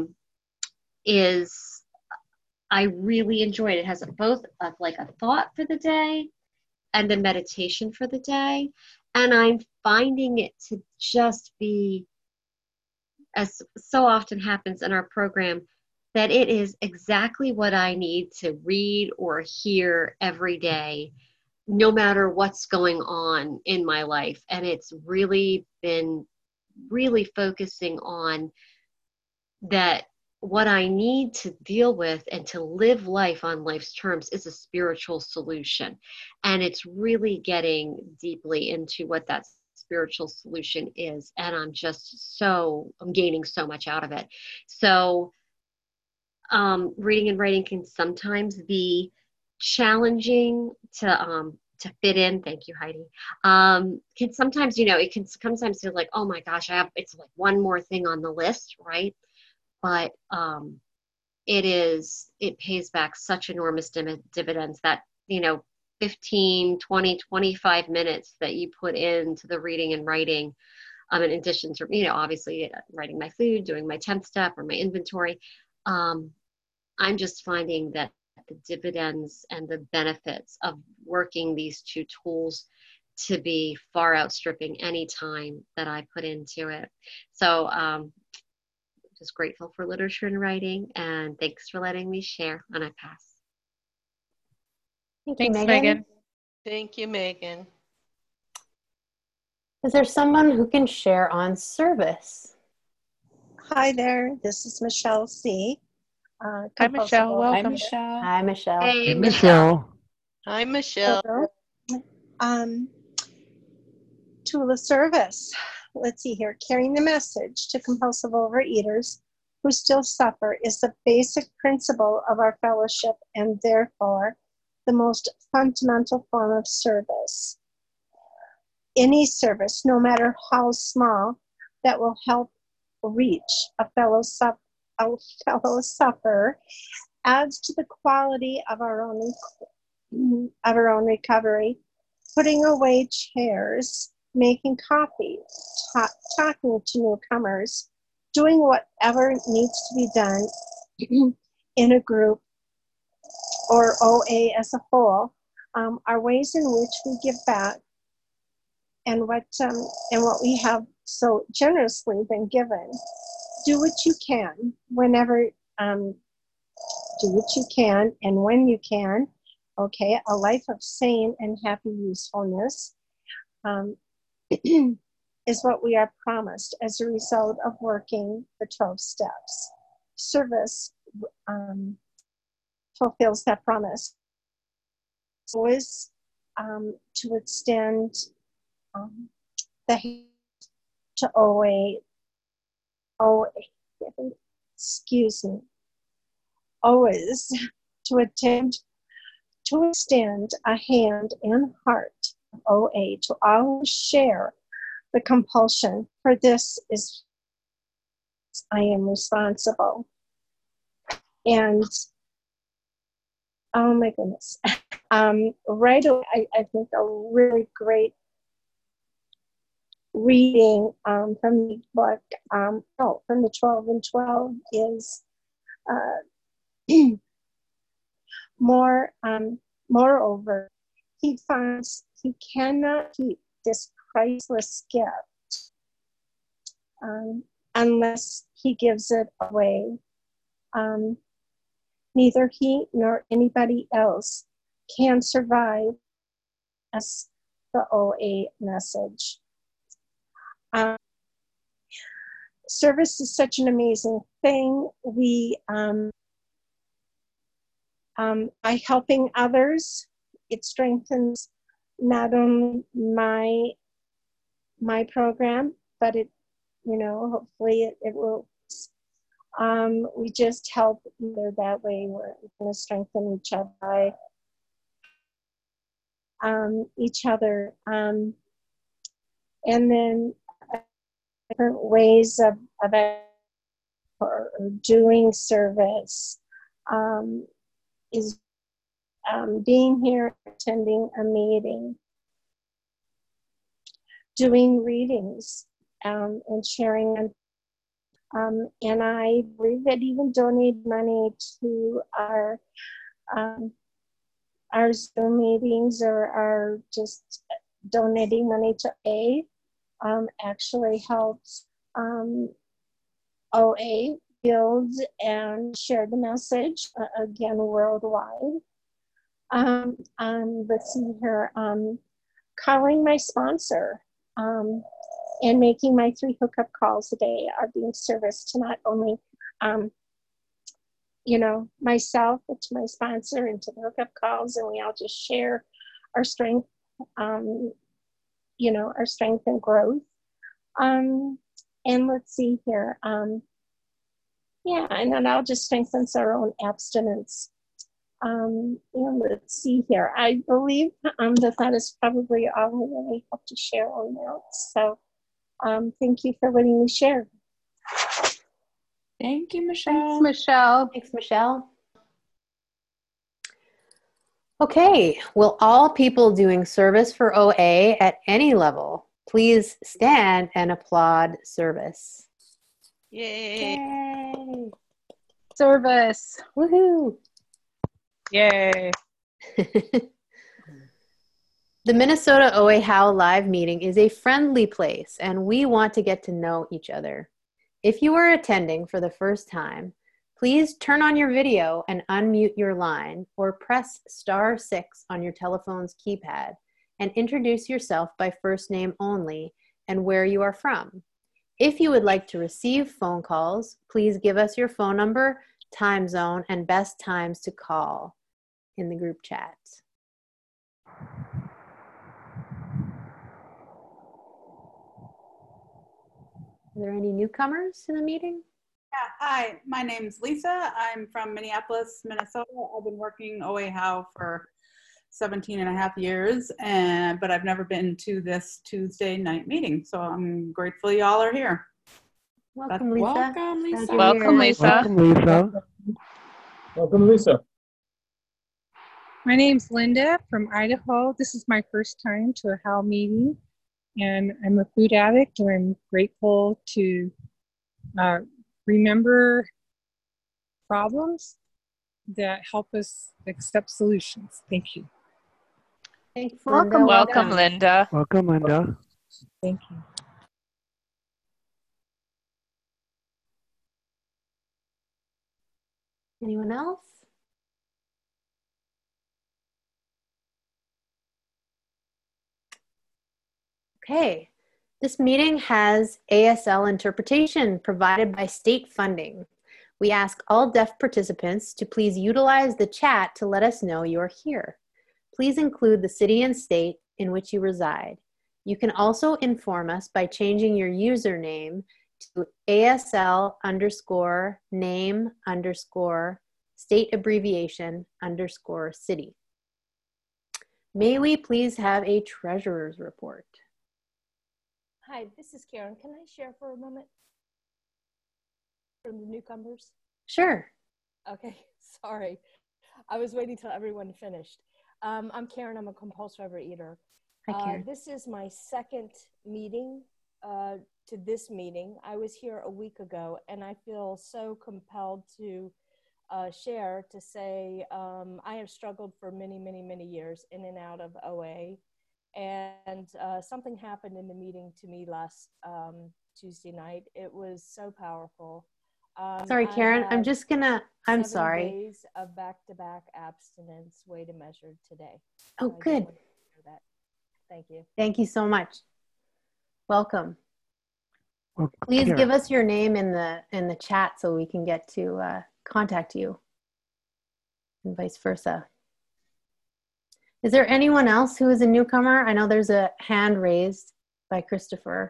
is, I really enjoyed. It has both like a thought for the day and a meditation for the day. And I'm finding it to just be, as so often happens in our program, that it is exactly what I need to read or hear every day, no matter what's going on in my life. And it's really been really focusing on that what I need to deal with and to live life on life's terms is a spiritual solution. And it's really getting deeply into what that spiritual solution is. And I'm gaining so much out of it. So reading and writing can sometimes be challenging to fit in. Thank you, Heidi. Can sometimes, you know, it can sometimes feel like, oh my gosh, it's like one more thing on the list, right? But it pays back such enormous dividends that, you know, 15, 20, 25 minutes that you put into the reading and writing, in addition to, you know, obviously writing my food, doing my 10th step or my inventory, I'm just finding that the dividends and the benefits of working these two tools to be far outstripping any time that I put into it. So just grateful for literature and writing, and thanks for letting me share, and I pass. Thanks, Megan. Thank you, Megan. Is there someone who can share on service? Hi there, this is Michelle C. Hi, Michelle. Welcome. Hi, Michelle. Hi, Michelle. Hey, Michelle. Hi, Michelle. Tool of service. Let's see here. Carrying the message to compulsive overeaters who still suffer is the basic principle of our fellowship and therefore the most fundamental form of service. Any service, no matter how small, that will help reach a fellow sufferer adds to the quality of our own recovery. Putting away chairs, making coffee, talking to newcomers, doing whatever needs to be done in a group or OA as a whole are ways in which we give back and what we have so generously been given. Do what you can whenever, do what you can and when you can. Okay, a life of sane and happy usefulness is what we are promised as a result of working the 12 steps. Service fulfills that promise. Always to extend the hand to OA, excuse me, always to extend a hand and heart of OA to always share the compulsion. For this is I am responsible. And oh my goodness. Right away, I think a really great reading from the book, from the 12 and 12 is moreover, he finds he cannot keep this priceless gift unless he gives it away. Neither he nor anybody else can survive the OA message. Service is such an amazing thing. We, by helping others, it strengthens not only my program, but it, hopefully it will. We just help either that way. We're going to strengthen each other. And then different ways of doing service is being here, attending a meeting, doing readings, and sharing. And I believe that even donate money to our Zoom meetings or just donating money to A actually helps OA build and share the message again worldwide. Let's see here. Calling my sponsor and making my 3 hookup calls a day are being service to not only myself, but to my sponsor and to the hookup calls, and we all just share our strength, our strength and growth. And let's see here. And then I'll just strengthens our own abstinence. And let's see here. I believe that is probably all we really have to share on that. So thank you for letting me share. Thank you, Michelle. Thanks, Michelle. Thanks, Michelle. Okay, will all people doing service for OA at any level please stand and applaud service? Yay! Yay. Service. Woohoo! Yay! The Minnesota OA How Live meeting is a friendly place, and we want to get to know each other. If you are attending for the first time, please turn on your video and unmute your line, or press *6 on your telephone's keypad and introduce yourself by first name only and where you are from. If you would like to receive phone calls, please give us your phone number, time zone, and best times to call in the group chat. Are there any newcomers to the meeting? Yeah, hi, my name's Lisa. I'm from Minneapolis, Minnesota. I've been working OA How for 17 and a half years, but I've never been to this Tuesday night meeting. So I'm grateful y'all are here. Welcome, Lisa. Welcome, Lisa. Welcome, Lisa. Welcome, Lisa. Welcome, Lisa. My name's Linda from Idaho. This is my first time to a HOW meeting, and I'm a food addict, and I'm grateful to remember problems that help us accept solutions. Thank you. Thanks, Linda. Welcome, Linda. Welcome, Linda. Thank you. Anyone else? Okay, this meeting has ASL interpretation provided by state funding. We ask all deaf participants to please utilize the chat to let us know you're here. Please include the city and state in which you reside. You can also inform us by changing your username to ASL_name_, state abbreviation _city. May we please have a treasurer's report? Hi, this is Karen. Can I share for a moment from the newcomers? Sure. Okay, sorry. I was waiting till everyone finished. I'm Karen. I'm a compulsive overeater. Hi, Karen. This is my second meeting to this meeting. I was here a week ago, and I feel so compelled to share to say I have struggled for many, many, many years in and out of OA. And something happened in the meeting to me last Tuesday night. It was so powerful. Sorry, Karen, I'm just gonna, I'm 7 sorry. days of back-to-back abstinence, weighed and measured today. Oh, So good. that. Thank you. Thank you so much. Welcome. Well, Please Karen. give us your name in the chat so we can get to contact you, and vice versa. Is there anyone else who is a newcomer? I know there's a hand raised by Christopher.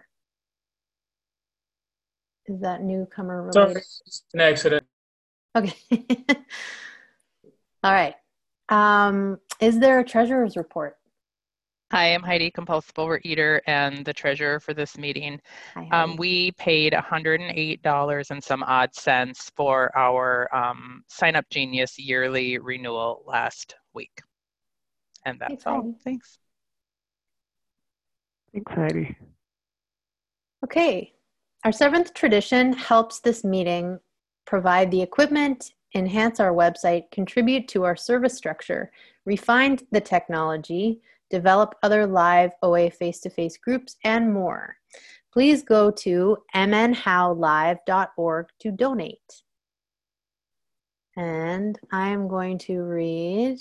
Is that newcomer related? It's an accident. Okay. All right. Is there a treasurer's report? Hi, I'm Heidi, compulsive overeater and the treasurer for this meeting. We paid $108 and some odd cents for our Sign Up Genius yearly renewal last week. And that's all. Thanks. Thanks, Heidi. Okay. Our seventh tradition helps this meeting provide the equipment, enhance our website, contribute to our service structure, refine the technology, develop other live OA face-to-face groups, and more. Please go to mnhowlive.org to donate. And I am going to read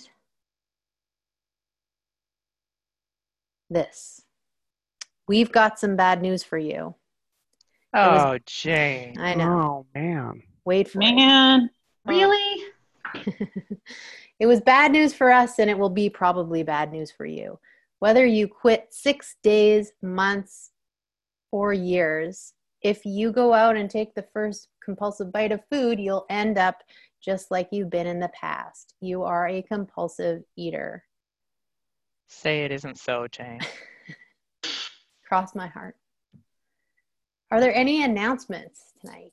this. We've got some bad news for you. Oh, Jane. I know. Oh, man. Wait for it. Man, really? It was bad news for us, and it will be probably bad news for you. Whether you quit 6 days, months, or years, if you go out and take the first compulsive bite of food, you'll end up just like you've been in the past. You are a compulsive eater. Say it isn't so, Jane. Cross my heart. Are there any announcements tonight?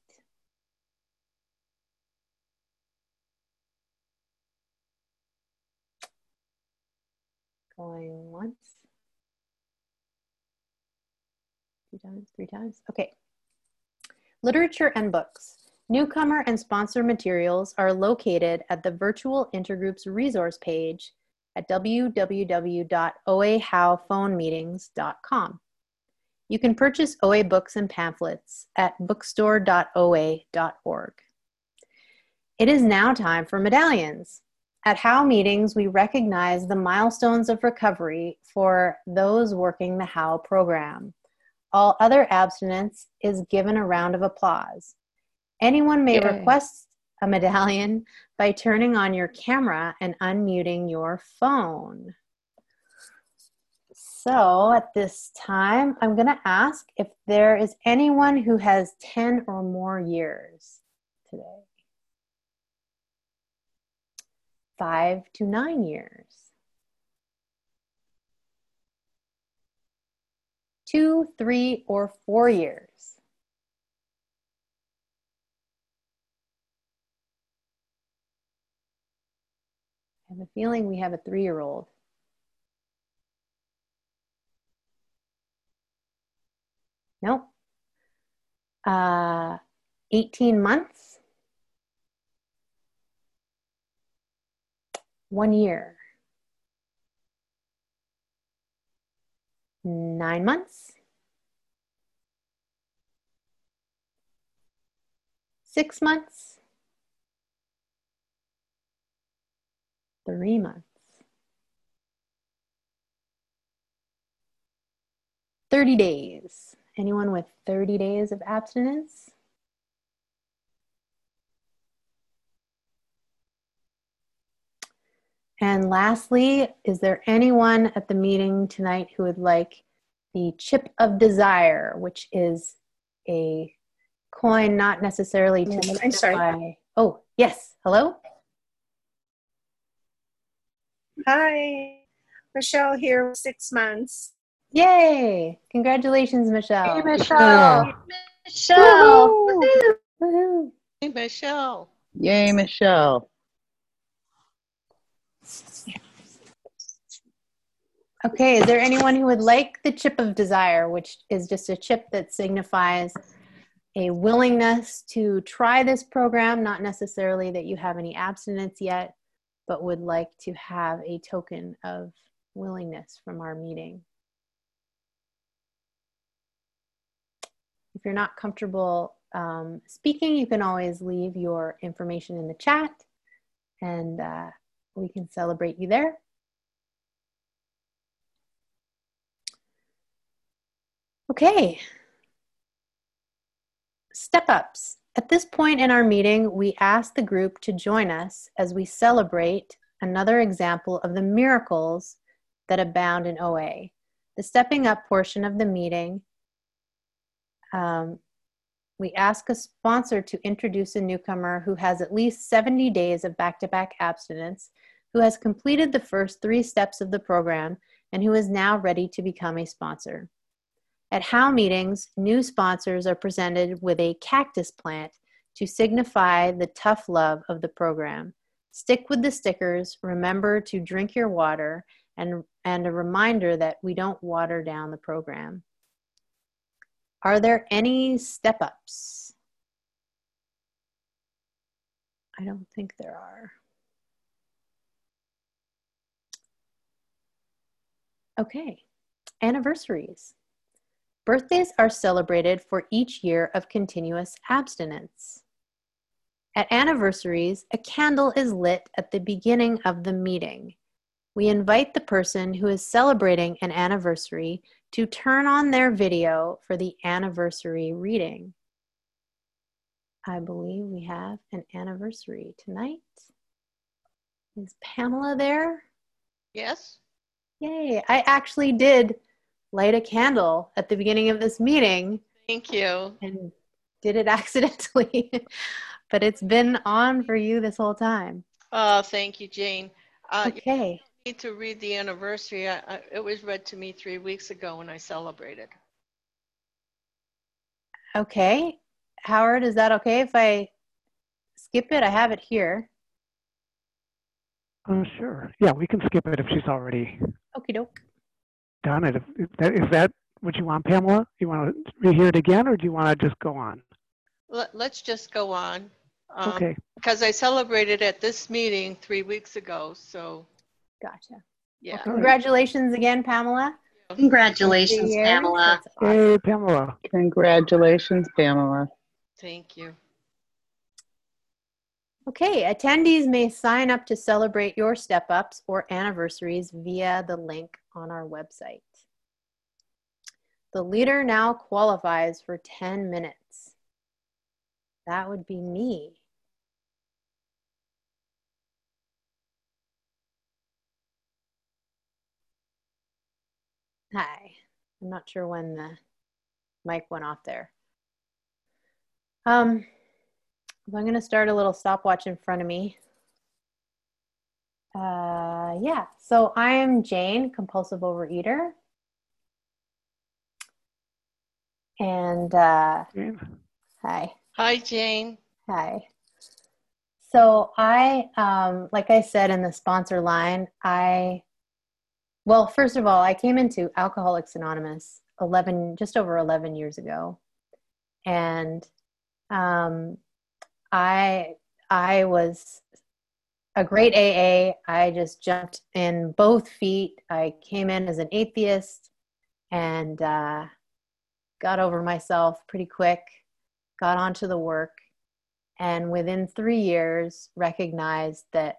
Going once. 2 times, 3 times. Okay. Literature and books. Newcomer and sponsor materials are located at the Virtual Intergroups resource page at www.oahowphonemeetings.com. You can purchase OA books and pamphlets at bookstore.oa.org. It is now time for medallions. At HOW meetings, we recognize the milestones of recovery for those working the HOW program. All other abstinence is given a round of applause. Anyone may request a medallion by turning on your camera and unmuting your phone. So at this time, I'm going to ask if there is anyone who has 10 or more years today. 5 to 9 years. 2, 3, or 4 years. I have a feeling we have a 3-year-old. Nope. 18 months. 1 year. 9 months. 6 months. 3 months. 30 days. Anyone with 30 days of abstinence? And lastly, is there anyone at the meeting tonight who would like the Chip of Desire, which is a coin not necessarily to I'm sorry. Oh, yes. Hello? Hi, Michelle here, 6 months. Yay! Congratulations, Michelle. Hey, Michelle. Michelle. Woohoo! Woohoo! Hey, Michelle. Yay, Michelle. Okay, is there anyone who would like the chip of desire, which is just a chip that signifies a willingness to try this program, not necessarily that you have any abstinence yet, but would like to have a token of willingness from our meeting? If you're not comfortable speaking, you can always leave your information in the chat and we can celebrate you there. Okay. Step ups. At this point in our meeting, we ask the group to join us as we celebrate another example of the miracles that abound in OA. The stepping up portion of the meeting, we ask a sponsor to introduce a newcomer who has at least 70 days of back-to-back abstinence, who has completed the first 3 steps of the program, and who is now ready to become a sponsor. At HOW meetings, new sponsors are presented with a cactus plant to signify the tough love of the program. Stick with the stickers, remember to drink your water, and a reminder that we don't water down the program. Are there any step-ups? I don't think there are. Okay, anniversaries. Birthdays are celebrated for each year of continuous abstinence. At anniversaries, a candle is lit at the beginning of the meeting. We invite the person who is celebrating an anniversary to turn on their video for the anniversary reading. I believe we have an anniversary tonight. Is Pamela there? Yes. Yay, I actually did light a candle at the beginning of this meeting. Thank you. And did it accidentally, but it's been on for you this whole time. Oh, thank you, Jane. Okay. You don't need to read the anniversary. It was read to me 3 weeks ago when I celebrated. Okay. Howard, is that okay if I skip it? I have it here. Sure. Yeah, we can skip it if she's already Okie doke. done it. Is that what you want, Pamela? You want to rehear it again, or do you want to just go on? Let's just go on. Okay. Because I celebrated at this meeting 3 weeks ago, so. Gotcha. Yeah. Well, congratulations again, Pamela. Congratulations, Pamela. Awesome. Hey, Pamela. Congratulations, Pamela. Thank you. Okay, attendees may sign up to celebrate your step-ups or anniversaries via the link on our website. The leader now qualifies for 10 minutes. That would be me. Hi. I'm not sure when the mic went off there. I'm going to start a little stopwatch in front of me. Yeah, so I am Jane, compulsive overeater. And hi. Hi, Jane. Hi. So I, like I said in the sponsor line, well, first of all, I came into Alcoholics Anonymous just over 11 years ago. And I was a great AA. I just jumped in both feet. I came in as an atheist and got over myself pretty quick, got onto the work, and within 3 years recognized that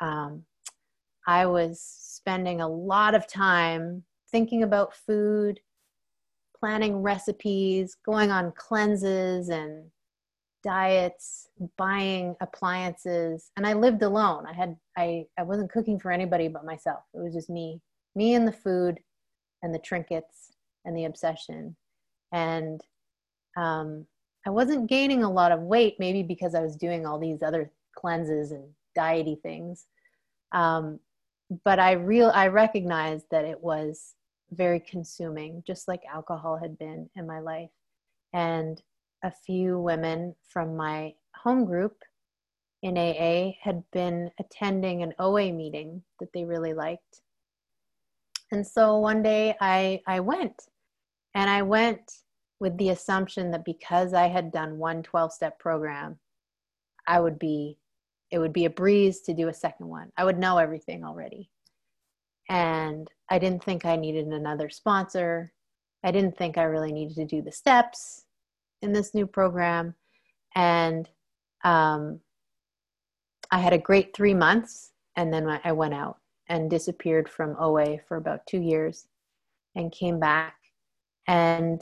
I was spending a lot of time thinking about food, planning recipes, going on cleanses and diets, buying appliances, and I lived alone. I wasn't cooking for anybody but myself. It was just me and the food and the trinkets and the obsession. And I wasn't gaining a lot of weight, maybe because I was doing all these other cleanses and diety things. but I recognized that it was very consuming, just like alcohol had been in my life. And a few women from my home group in AA had been attending an OA meeting that they really liked. And so one day I went, and I went with the assumption that because I had done one 12-step program, it would be a breeze to do a second one. I would know everything already. And I didn't think I needed another sponsor. I didn't think I really needed to do the steps in this new program. And I had a great 3 months, and then I went out and disappeared from OA for about 2 years and came back and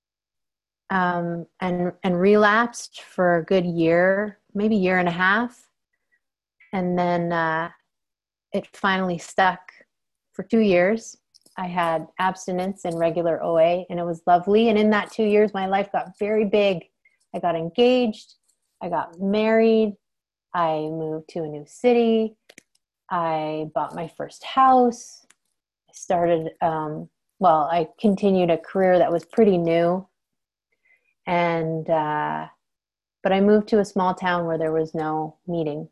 relapsed for a good year, maybe year and a half. And then it finally stuck for 2 years. I had abstinence and regular OA, and it was lovely. And in that 2 years, my life got very big. I got engaged. I got married. I moved to a new city. I bought my first house. I started, I continued a career that was pretty new. And, but I moved to a small town where there was no meeting.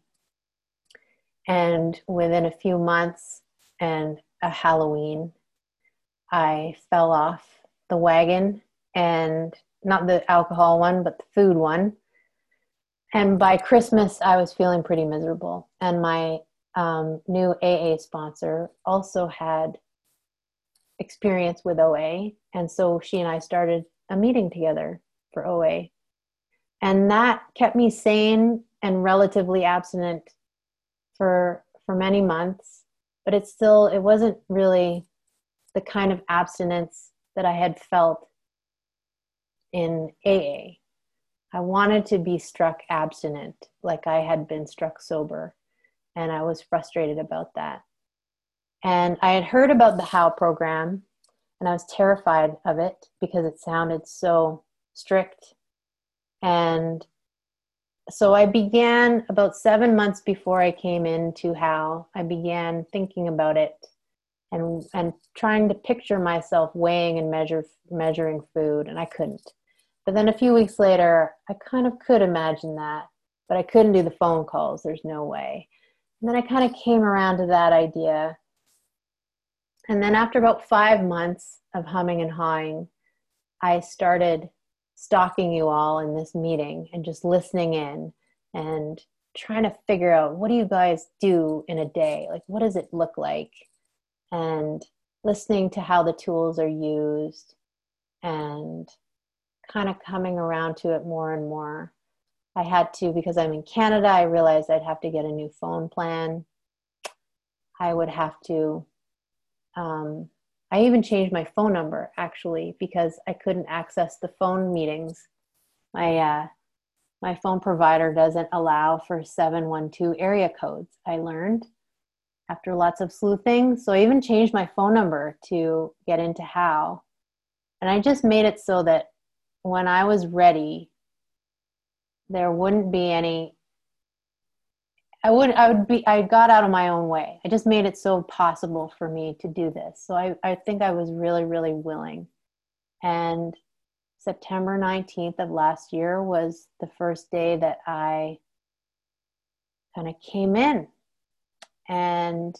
And within a few months and a Halloween, I fell off the wagon, and not the alcohol one, but the food one. And by Christmas, I was feeling pretty miserable. And my new AA sponsor also had experience with OA. And so she and I started a meeting together for OA. And that kept me sane and relatively abstinent for many months. But it wasn't really the kind of abstinence that I had felt in AA. I wanted to be struck abstinent like I had been struck sober. And I was frustrated about that. And I had heard about the HOW program, and I was terrified of it because it sounded so strict. And so I began, about 7 months before I came into HOW, I began thinking about it and trying to picture myself weighing and measuring food, and I couldn't. But then a few weeks later, I kind of could imagine that, but I couldn't do the phone calls. There's no way. And then I kind of came around to that idea. And then after about 5 months of humming and hawing, I started stalking you all in this meeting and just listening in and trying to figure out, what do you guys do in a day? Like, what does it look like? And listening to how the tools are used and kind of coming around to it more and more. I had to, because I'm in Canada, I realized I'd have to get a new phone plan. I would have to, I even changed my phone number actually, because I couldn't access the phone meetings. My phone provider doesn't allow for 712 area codes, I learned after lots of sleuthing. So I even changed my phone number to get into HOW. And I just made it so that when I was ready, there wouldn't be any, I got out of my own way. I just made it so possible for me to do this. So I think I was really, really willing. And September 19th of last year was the first day that I kind of came in. And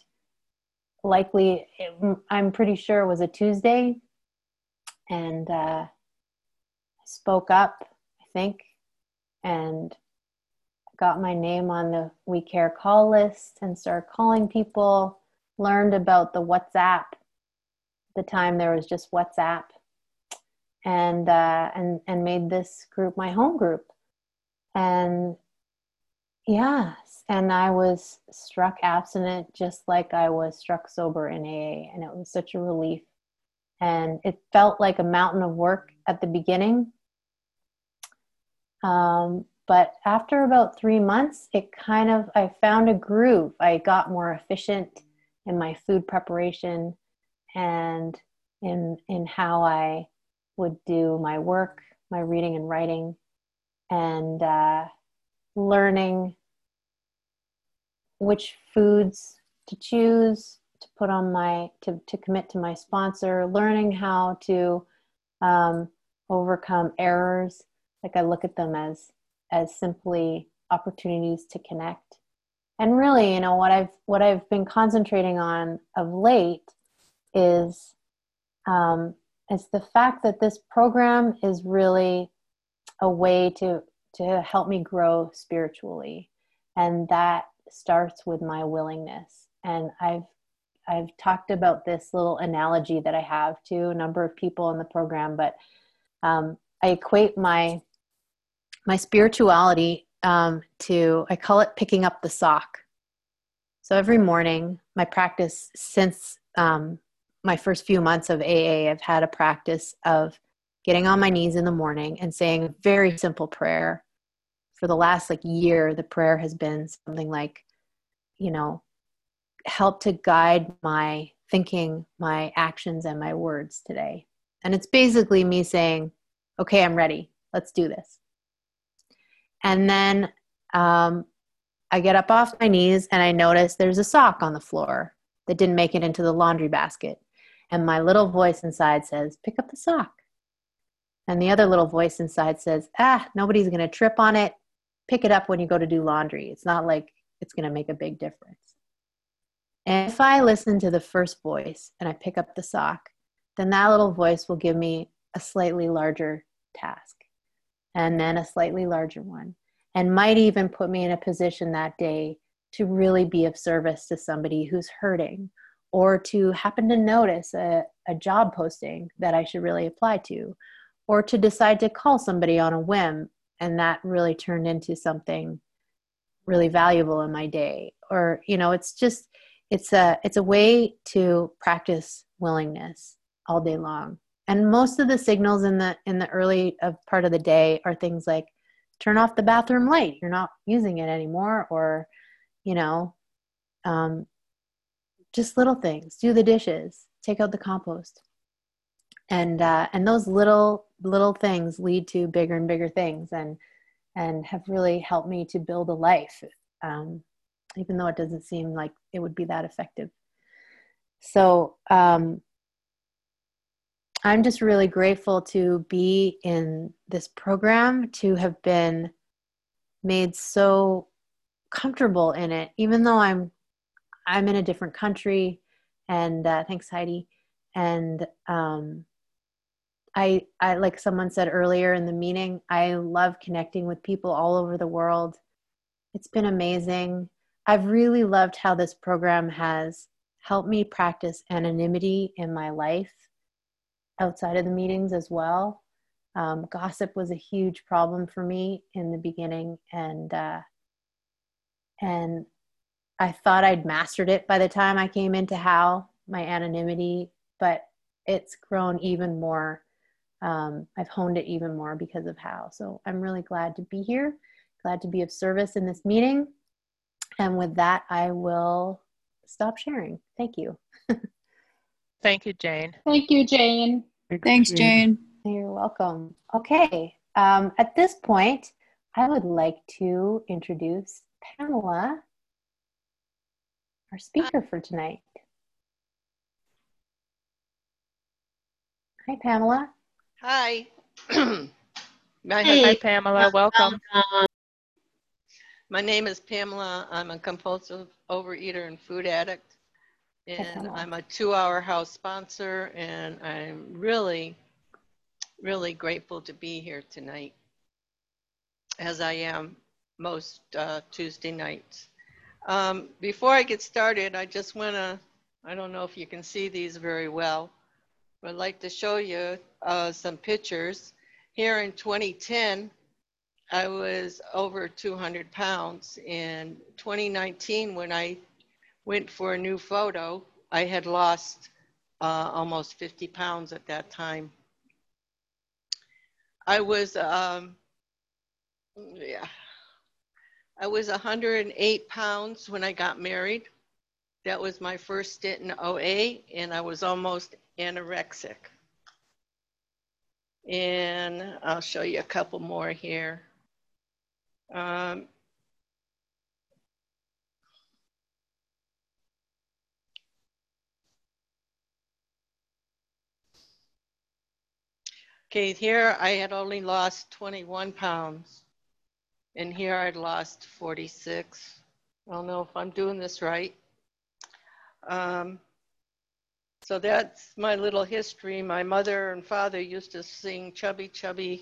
I'm pretty sure it was a Tuesday. And I spoke up, I think, and got my name on the We Care call list and started calling people, learned about the WhatsApp. At the time there was just WhatsApp, and made this group my home group. And yes, and I was struck abstinent just like I was struck sober in AA, and it was such a relief. And it felt like a mountain of work at the beginning. But after about 3 months, I found a groove. I got more efficient in my food preparation and in how I would do my work, my reading and writing, and learning which foods to choose, put on to commit to my sponsor, learning how to overcome errors. Like I look at them as simply opportunities to connect. And really, you know, what I've been concentrating on of late is the fact that this program is really a way to help me grow spiritually. And that starts with my willingness. And I've talked about this little analogy that I have to a number of people in the program, but I equate my spirituality to, I call it picking up the sock. So every morning, my practice since my first few months of AA, I've had a practice of getting on my knees in the morning and saying a very simple prayer. For the last year, the prayer has been something like, you know, help to guide my thinking, my actions, and my words today. And it's basically me saying, okay, I'm ready. Let's do this. And then I get up off my knees and I notice there's a sock on the floor that didn't make it into the laundry basket. And my little voice inside says, pick up the sock. And the other little voice inside says, nobody's going to trip on it. Pick it up when you go to do laundry. It's not like it's going to make a big difference. And if I listen to the first voice and I pick up the sock, then that little voice will give me a slightly larger task and then a slightly larger one, and might even put me in a position that day to really be of service to somebody who's hurting, or to happen to notice a job posting that I should really apply to, or to decide to call somebody on a whim, and that really turned into something really valuable in my day. Or, you know, it's a way to practice willingness all day long. And most of the signals in the early part of the day are things like, turn off the bathroom light, you're not using it anymore, or, you know, just little things, do the dishes, take out the compost. And those little things lead to bigger and bigger things, and have really helped me to build a life, even though it doesn't seem like it would be that effective. So I'm just really grateful to be in this program, to have been made so comfortable in it, even though I'm in a different country. And thanks, Heidi. And I like someone said earlier in the meeting, I love connecting with people all over the world. It's been amazing. I've really loved how this program has helped me practice anonymity in my life outside of the meetings as well. Gossip was a huge problem for me in the beginning, and I thought I'd mastered it by the time I came into HOW, my anonymity, but it's grown even more. I've honed it even more because of HOW. So I'm really glad to be here, glad to be of service in this meeting. And with that, I will stop sharing. Thank you. Thank you, Jane. Thank you, Jane. Thanks, Jane. You're welcome. Okay. At this point, I would like to introduce Pamela, our speaker for tonight. Hi, Pamela. Hi. Hi, Pamela. Welcome. My name is Pamela. I'm a compulsive overeater and food addict. And I'm a 2-hour HOW sponsor, and I'm really, really grateful to be here tonight, as I am most Tuesday nights. Before I get started, I just want to, I don't know if you can see these very well, but I'd like to show you some pictures. Here in 2010, I was over 200 pounds. In 2019, when I went for a new photo, I had lost almost 50 pounds at that time. I was 108 pounds when I got married. That was my first stint in OA, and I was almost anorexic. And I'll show you a couple more here. Okay, here I had only lost 21 pounds, and here I'd lost 46. I don't know if I'm doing this right. So that's my little history. My mother and father used to sing Chubby Chubby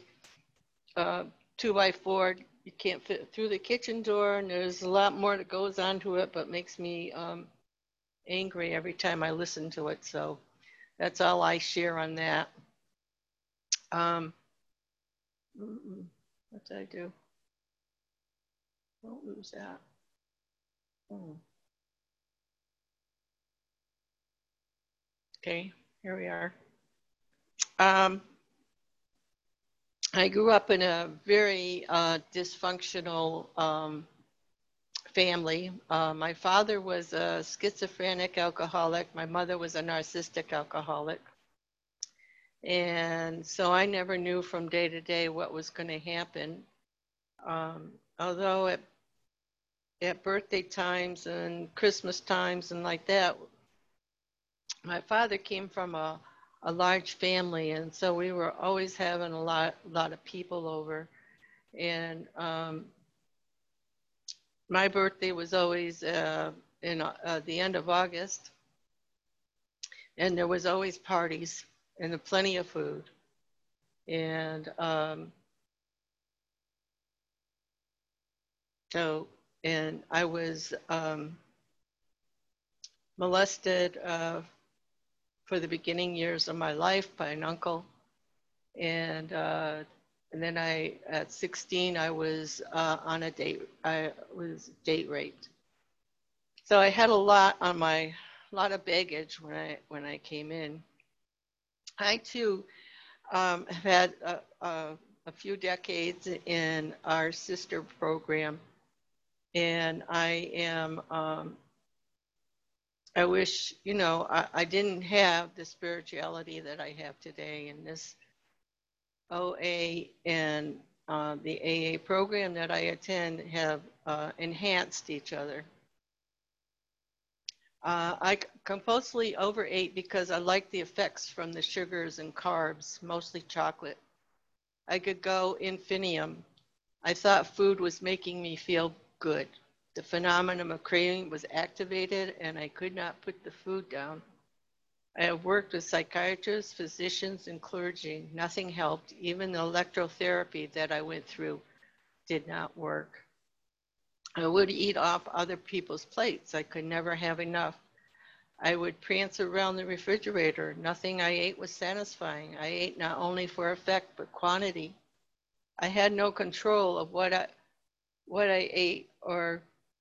2x4. You can't fit through the kitchen door, and there's a lot more that goes on to it, but makes me angry every time I listen to it. So that's all I share on that. What did I do? Don't lose that. Okay, here we are. I grew up in a very dysfunctional family. My father was a schizophrenic alcoholic. My mother was a narcissistic alcoholic. And so I never knew from day to day what was going to happen. Although at birthday times and Christmas times and like that, my father came from a large family, and so we were always having a lot of people over. And my birthday was always in the end of August, and there was always parties and plenty of food. And and I was molested for the beginning years of my life by an uncle. And then at 16, I was on a date. I was date raped. So I had a lot of baggage when I came in. I too have had a few decades in our sister program, and I am. I wish, I didn't have the spirituality that I have today, and this OA and the AA program that I attend have enhanced each other. I compulsively overate because I like the effects from the sugars and carbs, mostly chocolate. I could go infinitum. I thought food was making me feel good. The phenomenon of craving was activated, and I could not put the food down. I have worked with psychiatrists, physicians, and clergy. Nothing helped. Even the electrotherapy that I went through did not work. I would eat off other people's plates. I could never have enough. I would prance around the refrigerator. Nothing I ate was satisfying. I ate not only for effect, but quantity. I had no control of what I ate or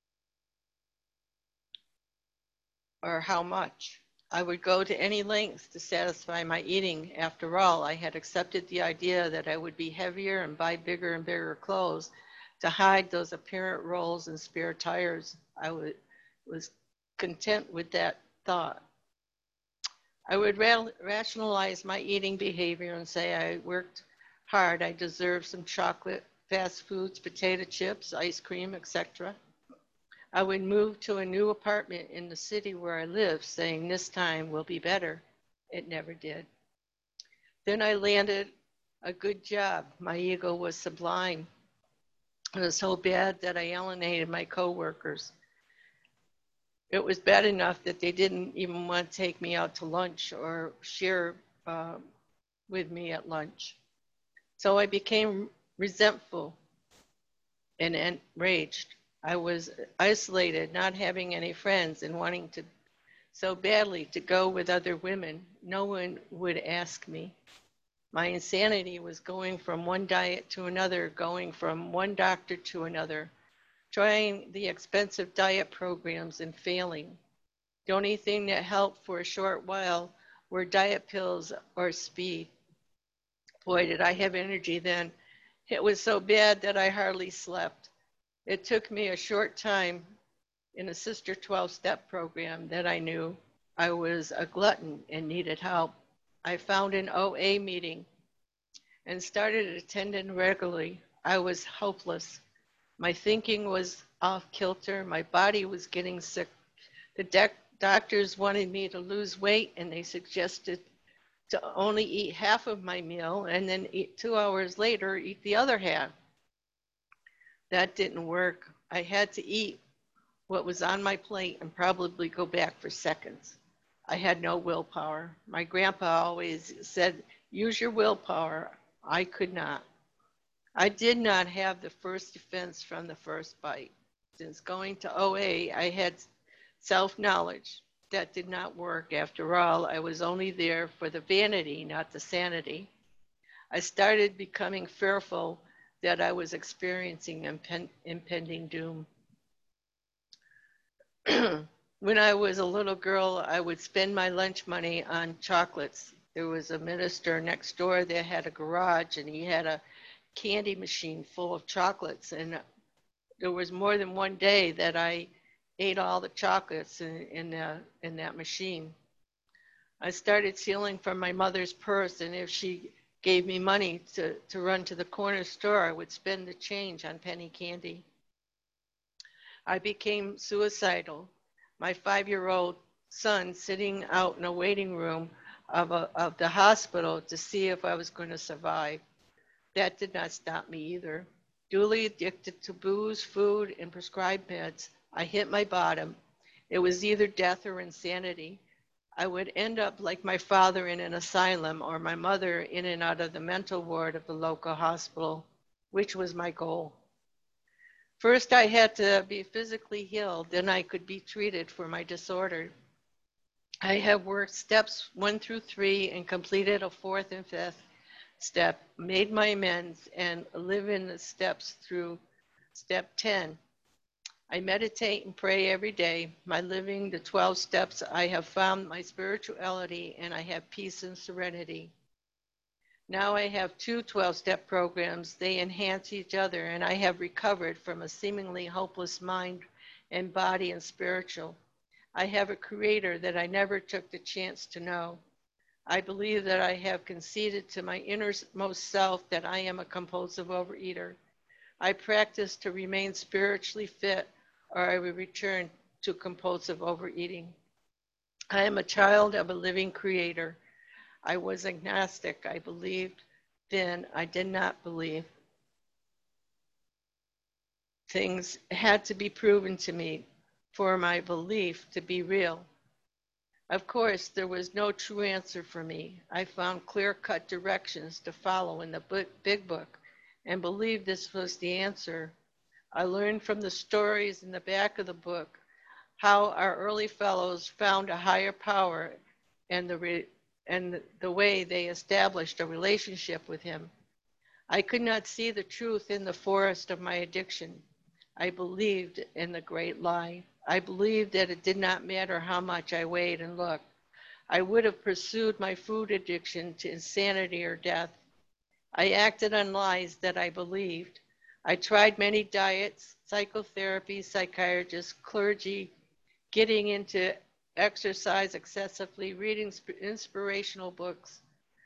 how much. I would go to any lengths to satisfy my eating. After all, I had accepted the idea that I would be heavier and buy bigger and bigger clothes to hide those apparent rolls and spare tires. I was content with that thought. I would rationalize my eating behavior and say I worked hard, I deserve some chocolate, fast foods, potato chips, ice cream, etc. I would move to a new apartment in the city where I live, saying this time will be better. It never did. Then I landed a good job. My ego was sublime. It was so bad that I alienated my coworkers. It was bad enough that they didn't even want to take me out to lunch or share with me at lunch. So I became resentful and enraged. I was isolated, not having any friends, and wanting to so badly to go with other women. No one would ask me. My insanity was going from one diet to another, going from one doctor to another, trying the expensive diet programs and failing. The only thing that helped for a short while were diet pills or speed. Boy, did I have energy then. It was so bad that I hardly slept. It took me a short time in a Sister 12-step program that I knew I was a glutton and needed help. I found an OA meeting and started attending regularly. I was hopeless. My thinking was off kilter. My body was getting sick. The doctors wanted me to lose weight, and they suggested to only eat half of my meal and then 2 hours later eat the other half. That didn't work. I had to eat what was on my plate and probably go back for seconds. I had no willpower. My grandpa always said, use your willpower. I could not. I did not have the first defense from the first bite. Since going to OA, I had self-knowledge. That did not work. After all, I was only there for the vanity, not the sanity. I started becoming fearful that I was experiencing impending doom. When I was a little girl, I would spend my lunch money on chocolates. There was a minister next door that had a garage, and he had a candy machine full of chocolates. And there was more than one day that I ate all the chocolates in that machine. I started stealing from my mother's purse, and if she gave me money to run to the corner store, I would spend the change on penny candy. I became suicidal. My 5-year-old son sitting out in a waiting room of the hospital to see if I was going to survive. That did not stop me either. Duly addicted to booze, food, and prescribed meds, I hit my bottom. It was either death or insanity. I would end up like my father in an asylum or my mother in and out of the mental ward of the local hospital, which was my goal. First, I had to be physically healed, then I could be treated for my disorder. I have worked steps 1 through 3 and completed a 4th and 5th step, made my amends, and live in the steps through step 10. I meditate and pray every day. By living the 12 steps, I have found my spirituality and I have peace and serenity. Now I have 2 12-step programs. They enhance each other, and I have recovered from a seemingly hopeless mind and body and spiritual. I have a creator that I never took the chance to know. I believe that I have conceded to my innermost self that I am a compulsive overeater. I practice to remain spiritually fit, or I will return to compulsive overeating. I am a child of a living creator. I was agnostic. I believed then. I did not believe. Things had to be proven to me for my belief to be real. Of course, there was no true answer for me. I found clear-cut directions to follow in the big book and believed this was the answer. I learned from the stories in the back of the book how our early fellows found a higher power and the way they established a relationship with him. I could not see the truth in the forest of my addiction. I believed in the great lie. I believed that it did not matter how much I weighed and looked. I would have pursued my food addiction to insanity or death. I acted on lies that I believed. I tried many diets, psychotherapy, psychiatrists, clergy, getting into exercise excessively, reading inspirational books.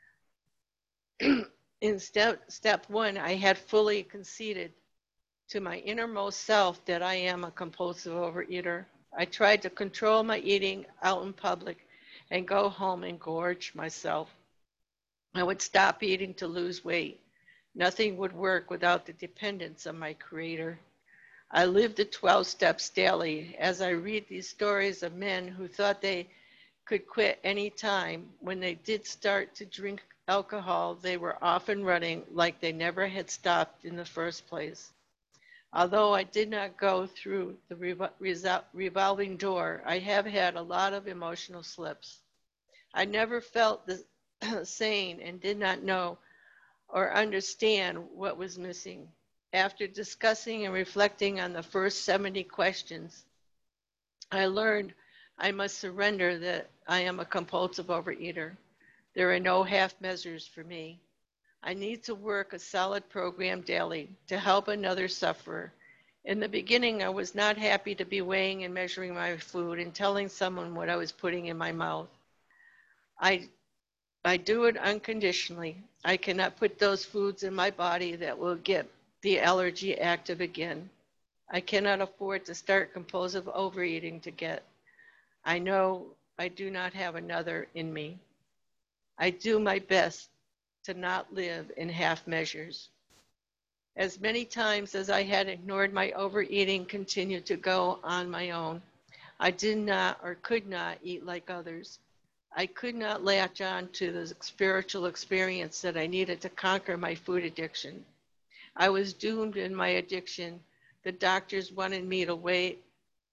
In step 1, I had fully conceded to my innermost self that I am a compulsive overeater. I tried to control my eating out in public and go home and gorge myself. I would stop eating to lose weight. Nothing would work without the dependence of my creator. I lived the 12 steps daily. As I read these stories of men who thought they could quit any time, when they did start to drink alcohol, they were often running like they never had stopped in the first place. Although I did not go through the revolving door, I have had a lot of emotional slips. I never felt sane and did not know or understand what was missing. After discussing and reflecting on the first 70 questions, I learned I must surrender that I am a compulsive overeater. There are no half measures for me. I need to work a solid program daily to help another sufferer. In the beginning, I was not happy to be weighing and measuring my food and telling someone what I was putting in my mouth. I do it unconditionally. I cannot put those foods in my body that will get the allergy active again. I cannot afford to start compulsive overeating to get. I know I do not have another in me. I do my best to not live in half measures. As many times as I had ignored my overeating continued to go on my own, I did not or could not eat like others. I could not latch on to the spiritual experience that I needed to conquer my food addiction. I was doomed in my addiction. The doctors wanted me to wait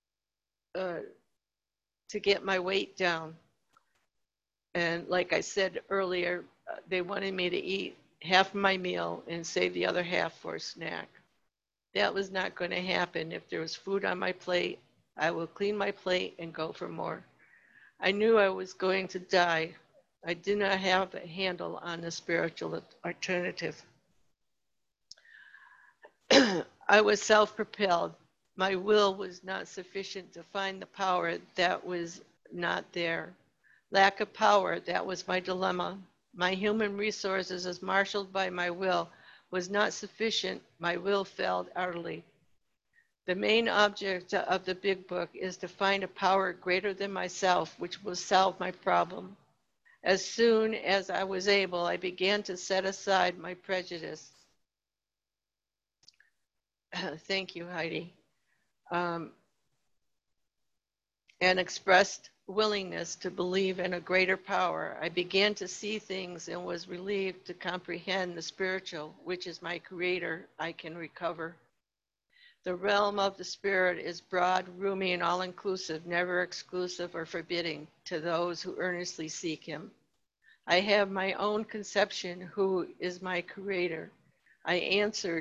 to get my weight down. And like I said earlier, they wanted me to eat half of my meal and save the other half for a snack. That was not going to happen. If there was food on my plate, I would clean my plate and go for more. I knew I was going to die. I did not have a handle on the spiritual alternative. I was self-propelled. My will was not sufficient to find the power that was not there. Lack of power, that was my dilemma. My human resources, as marshaled by my will, was not sufficient. My will failed utterly. The main object of the big book is to find a power greater than myself, which will solve my problem. As soon as I was able, I began to set aside my prejudice. Thank you, Heidi. And expressed willingness to believe in a greater power. I began to see things and was relieved to comprehend the spiritual, which is my creator, I can recover. The realm of the spirit is broad, roomy, and all-inclusive, never exclusive or forbidding to those who earnestly seek him. I have my own conception who is my creator. I answered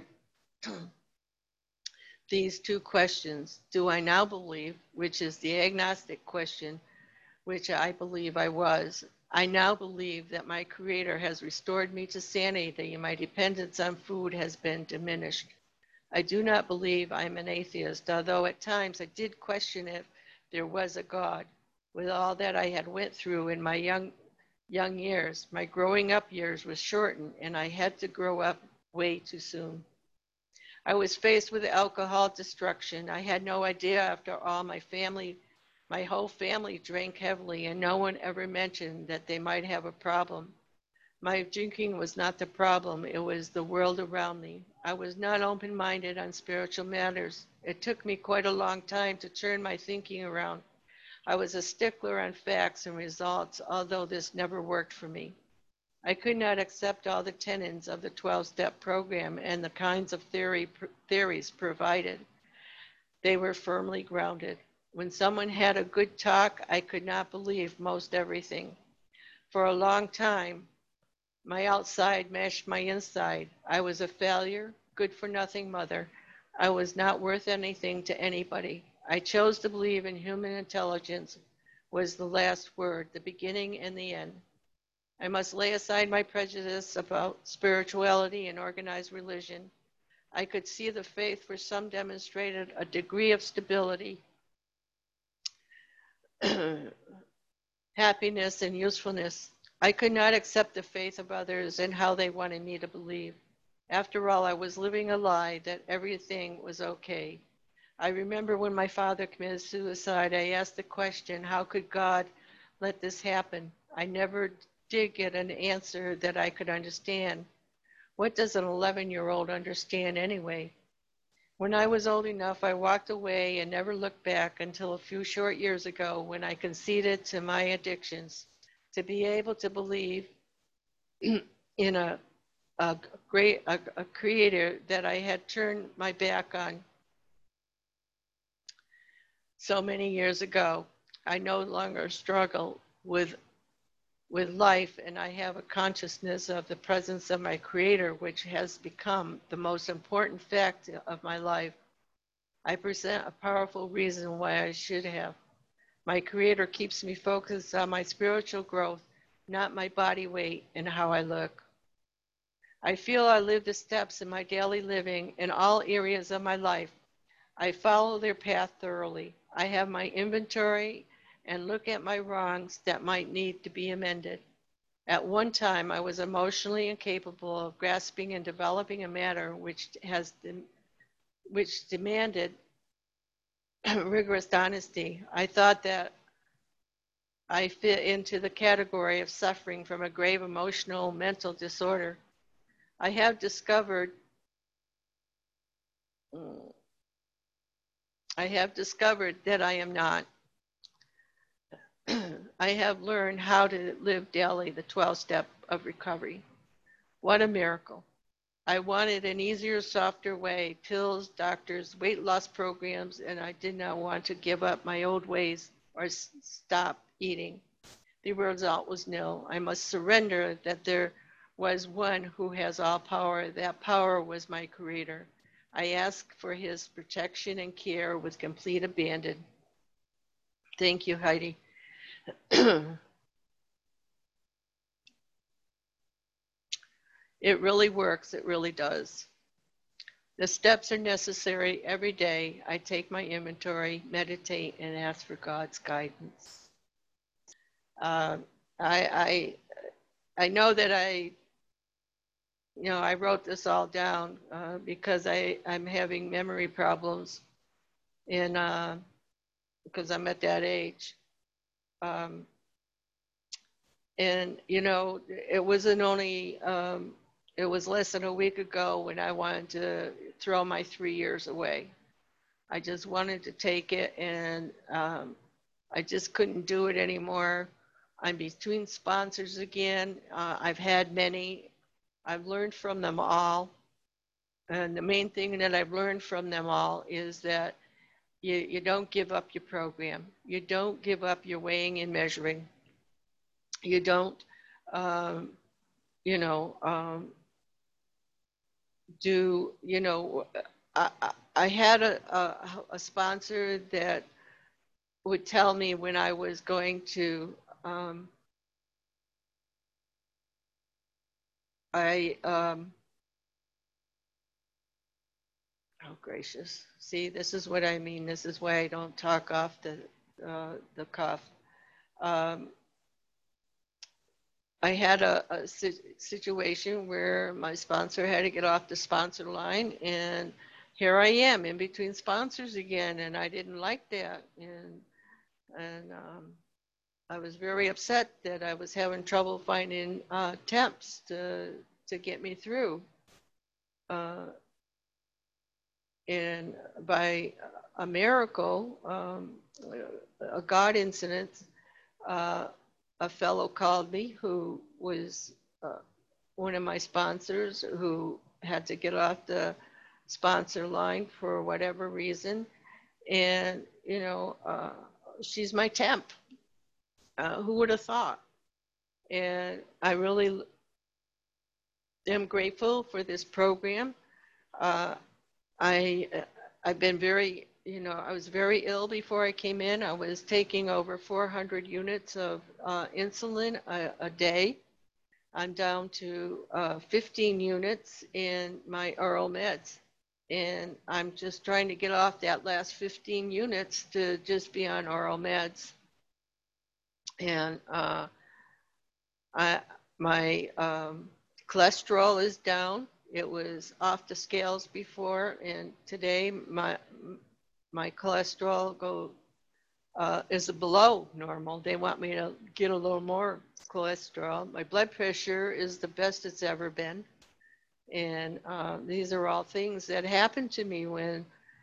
these two questions. Do I now believe, which is the agnostic question, which I believe I was. I now believe that my creator has restored me to sanity and my dependence on food has been diminished. I do not believe I'm an atheist, although at times I did question if there was a God. With all that I had went through in my young years, my growing up years was shortened and I had to grow up way too soon. I was faced with alcohol destruction. I had no idea after all my whole family drank heavily and no one ever mentioned that they might have a problem. My drinking was not the problem, it was the world around me. I was not open-minded on spiritual matters. It took me quite a long time to turn my thinking around. I was a stickler on facts and results, although this never worked for me. I could not accept all the tenets of the 12-step program and the kinds of theories provided. They were firmly grounded. When someone had a good talk, I could not believe most everything. For a long time, my outside matched my inside. I was a failure, good-for-nothing mother. I was not worth anything to anybody. I chose to believe in human intelligence was the last word, the beginning and the end. I must lay aside my prejudice about spirituality and organized religion. I could see the faith for some demonstrated a degree of stability, happiness, and usefulness. I could not accept the faith of others and how they wanted me to believe. After all, I was living a lie that everything was okay. I remember when my father committed suicide, I asked the question, how could God let this happen? I never did get an answer that I could understand. What does an 11-year-old understand anyway? When I was old enough, I walked away and never looked back until a few short years ago when I conceded to my addictions. To be able to believe in a creator that I had turned my back on so many years ago, I no longer struggle with life, and I have a consciousness of the presence of my creator, which has become the most important fact of my life. I present a powerful reason why I should have. My creator keeps me focused on my spiritual growth, not my body weight and how I look. I feel I live the steps in my daily living in all areas of my life. I follow their path thoroughly. I have my inventory and look at my wrongs that might need to be amended. At one time, I was emotionally incapable of grasping and developing a matter which demanded rigorous honesty. I thought that I fit into the category of suffering from a grave emotional mental disorder. I have discovered that I am not. I have learned how to live daily the 12-step of recovery. What a miracle. I wanted an easier, softer way, pills, doctors, weight loss programs, and I did not want to give up my old ways or stop eating. The result was no. I must surrender that there was one who has all power. That power was my Creator. I ask for his protection and care with complete abandon. Thank you, Heidi. It really works. It really does. The steps are necessary every day. I take my inventory, meditate, and ask for God's guidance. I know that I wrote this all down because I'm having memory problems, and because I'm at that age. And it wasn't only. It was less than a week ago when I wanted to throw my 3 years away. I just wanted to take it, and I just couldn't do it anymore. I'm between sponsors again. I've had many. I've learned from them all. And the main thing that I've learned from them all is that you don't give up your program. You don't give up your weighing and measuring. You don't, I had a sponsor that would tell me when I was going to, oh gracious, see, this is what I mean. This is why I don't talk off the cuff. I had a situation where my sponsor had to get off the sponsor line, and here I am in between sponsors again, and I didn't like that, and I was very upset that I was having trouble finding temps to get me through, and by a miracle, a God incident, a fellow called me who was one of my sponsors who had to get off the sponsor line for whatever reason. And, she's my temp. Who would have thought? And I really am grateful for this program. I've been very, I was very ill before I came in. I was taking over 400 units of insulin a day. I'm down to 15 units in my oral meds. And I'm just trying to get off that last 15 units to just be on oral meds. And my cholesterol is down. It was off the scales before, and today my cholesterol is below normal. They want me to get a little more cholesterol. My blood pressure is the best it's ever been. And these are all things that happened to me when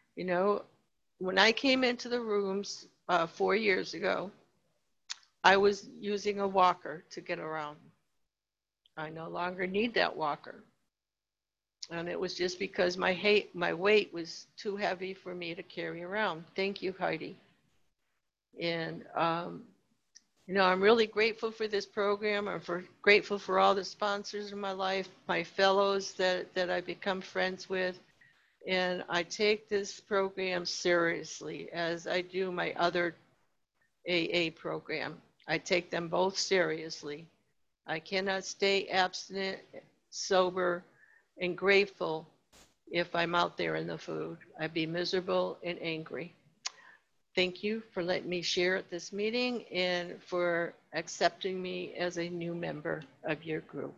I came into the rooms 4 years ago. I was using a walker to get around. I no longer need that walker. And it was just because my weight was too heavy for me to carry around. Thank you, Heidi. And, I'm really grateful for this program. I'm grateful for all the sponsors in my life, my fellows that I've become friends with. And I take this program seriously, as I do my other AA program. I take them both seriously. I cannot stay abstinent, sober, and grateful if I'm out there in the food. I'd be miserable and angry. Thank you for letting me share at this meeting and for accepting me as a new member of your group.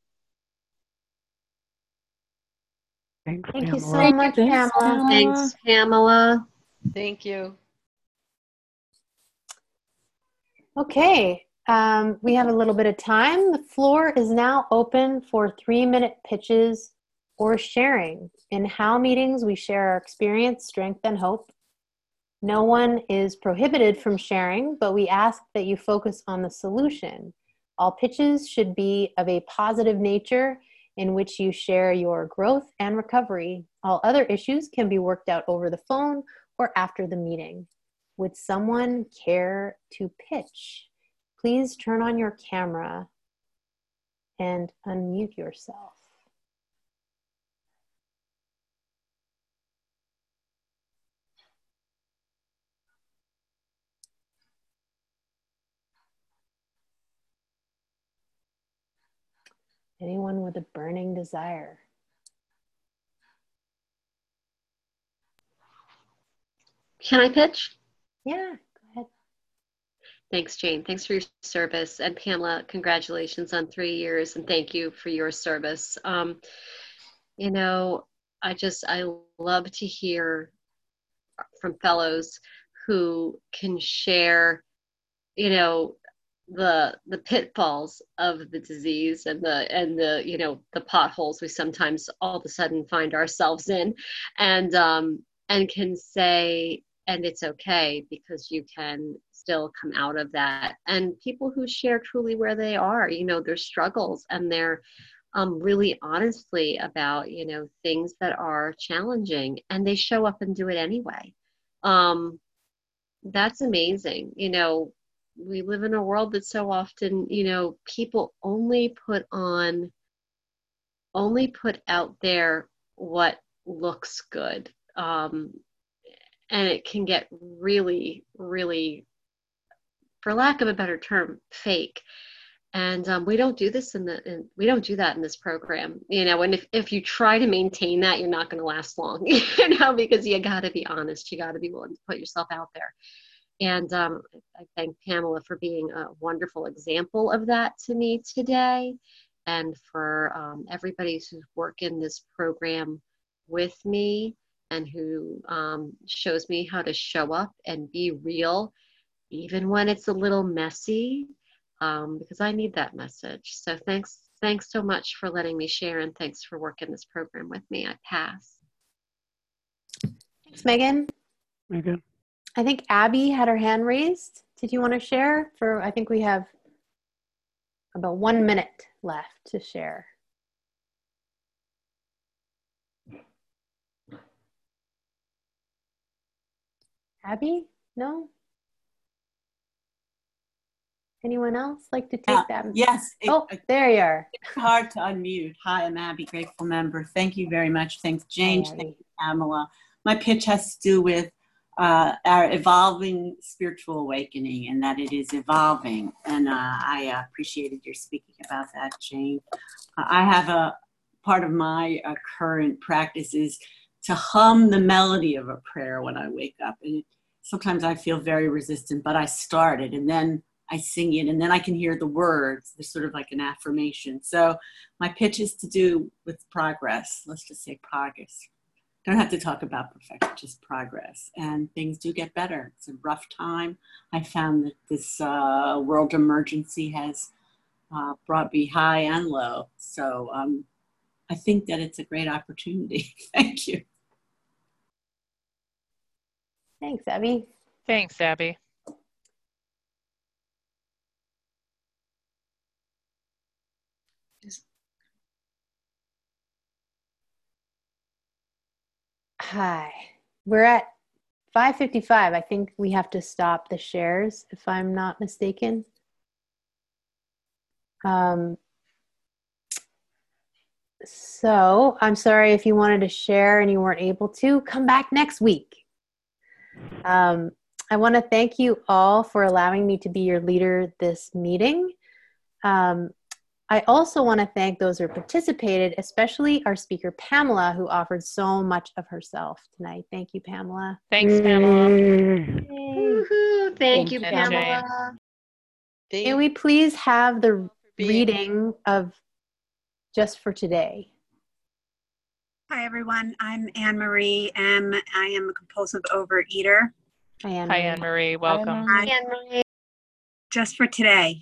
Thanks, Thank Pamela. you so much, Pamela. Thanks, Pamela. Thank you. Okay, we have a little bit of time. The floor is now open for 3-minute pitches or sharing. In HOW meetings, we share our experience, strength, and hope. No one is prohibited from sharing, but we ask that you focus on the solution. All pitches should be of a positive nature in which you share your growth and recovery. All other issues can be worked out over the phone or after the meeting. Would someone care to pitch? Please turn on your camera and unmute yourself. Anyone with a burning desire? Can I pitch? Yeah, go ahead. Thanks, Jane. Thanks for your service. And Pamela, congratulations on 3 years, and thank you for your service. You know, I love to hear from fellows who can share, you know, the pitfalls of the disease and the you know, the potholes we sometimes all of a sudden find ourselves in, and can say, and it's okay because you can still come out of that. And people who share truly where they are, you know, their struggles, and they're really honestly about, you know, things that are challenging, and they show up and do it anyway. That's amazing. You know, we live in a world that so often, you know, people only put out there what looks good. And it can get really, really, for lack of a better term, fake. And we don't do this we don't do that in this program, you know. And if you try to maintain that, you're not going to last long, you know, because you got to be honest, you got to be willing to put yourself out there. And I thank Pamela for being a wonderful example of that to me today, and for everybody who's working this program with me, and who shows me how to show up and be real, even when it's a little messy, because I need that message. So thanks so much for letting me share, and thanks for working this program with me. I pass. Thanks, Megan. Megan. I think Abby had her hand raised. Did you want to share? I think we have about 1 minute left to share. Abby? No? Anyone else like to take that? Yes. There you are. It's hard to unmute. Hi, I'm Abby, grateful member. Thank you very much. Thanks, Jane. Thank you, Pamela. My pitch has to do with our evolving spiritual awakening, and that it is evolving. And I appreciated your speaking about that, Jane. I have a part of my current practice is to hum the melody of a prayer when I wake up. And sometimes I feel very resistant, but I start it, and then I sing it, and then I can hear the words. They're sort of like an affirmation. So my pitch is to do with progress. Let's just say progress. Don't have to talk about perfection, just progress. And things do get better. It's a rough time. I found that this world emergency has brought me high and low. So I think that it's a great opportunity. Thank you. Thanks, Abby. Thanks, Abby. Hi, we're at 5:55. I think we have to stop the shares, if I'm not mistaken. So I'm sorry if you wanted to share and you weren't able to. Come back next week. I want to thank you all for allowing me to be your leader this meeting. I also want to thank those who participated, especially our speaker, Pamela, who offered so much of herself tonight. Thank you, Pamela. Thanks, Pamela. Woohoo. Thank you, Pamela. May we please have the reading of Just for Today? Hi, everyone. I'm Anne Marie M. I am a compulsive overeater. Hi, Anne Marie. Welcome. Hi. just for today.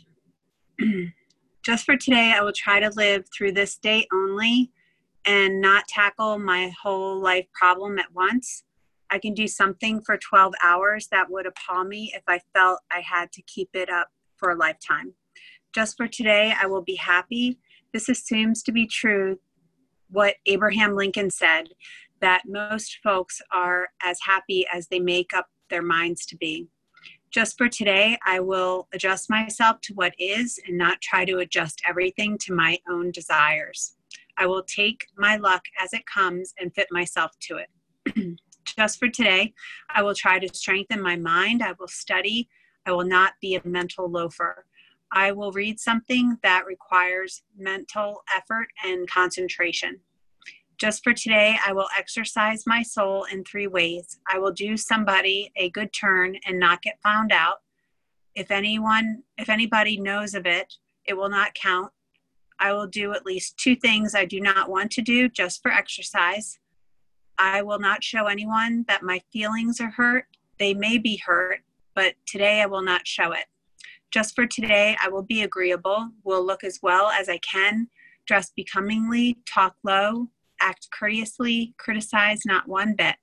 Just for today, I will try to live through this day only and not tackle my whole life problem at once. I can do something for 12 hours that would appall me if I felt I had to keep it up for a lifetime. Just for today, I will be happy. This assumes to be true what Abraham Lincoln said, that most folks are as happy as they make up their minds to be. Just for today, I will adjust myself to what is and not try to adjust everything to my own desires. I will take my luck as it comes and fit myself to it. Just for today, I will try to strengthen my mind. I will study. I will not be a mental loafer. I will read something that requires mental effort and concentration. Just for today, I will exercise my soul in 3 ways. I will do somebody a good turn and not get found out. If anybody knows of it, it will not count. I will do at least 2 things I do not want to do just for exercise. I will not show anyone that my feelings are hurt. They may be hurt, but today I will not show it. Just for today, I will be agreeable, will look as well as I can, dress becomingly, talk low, act courteously, criticize not one bit,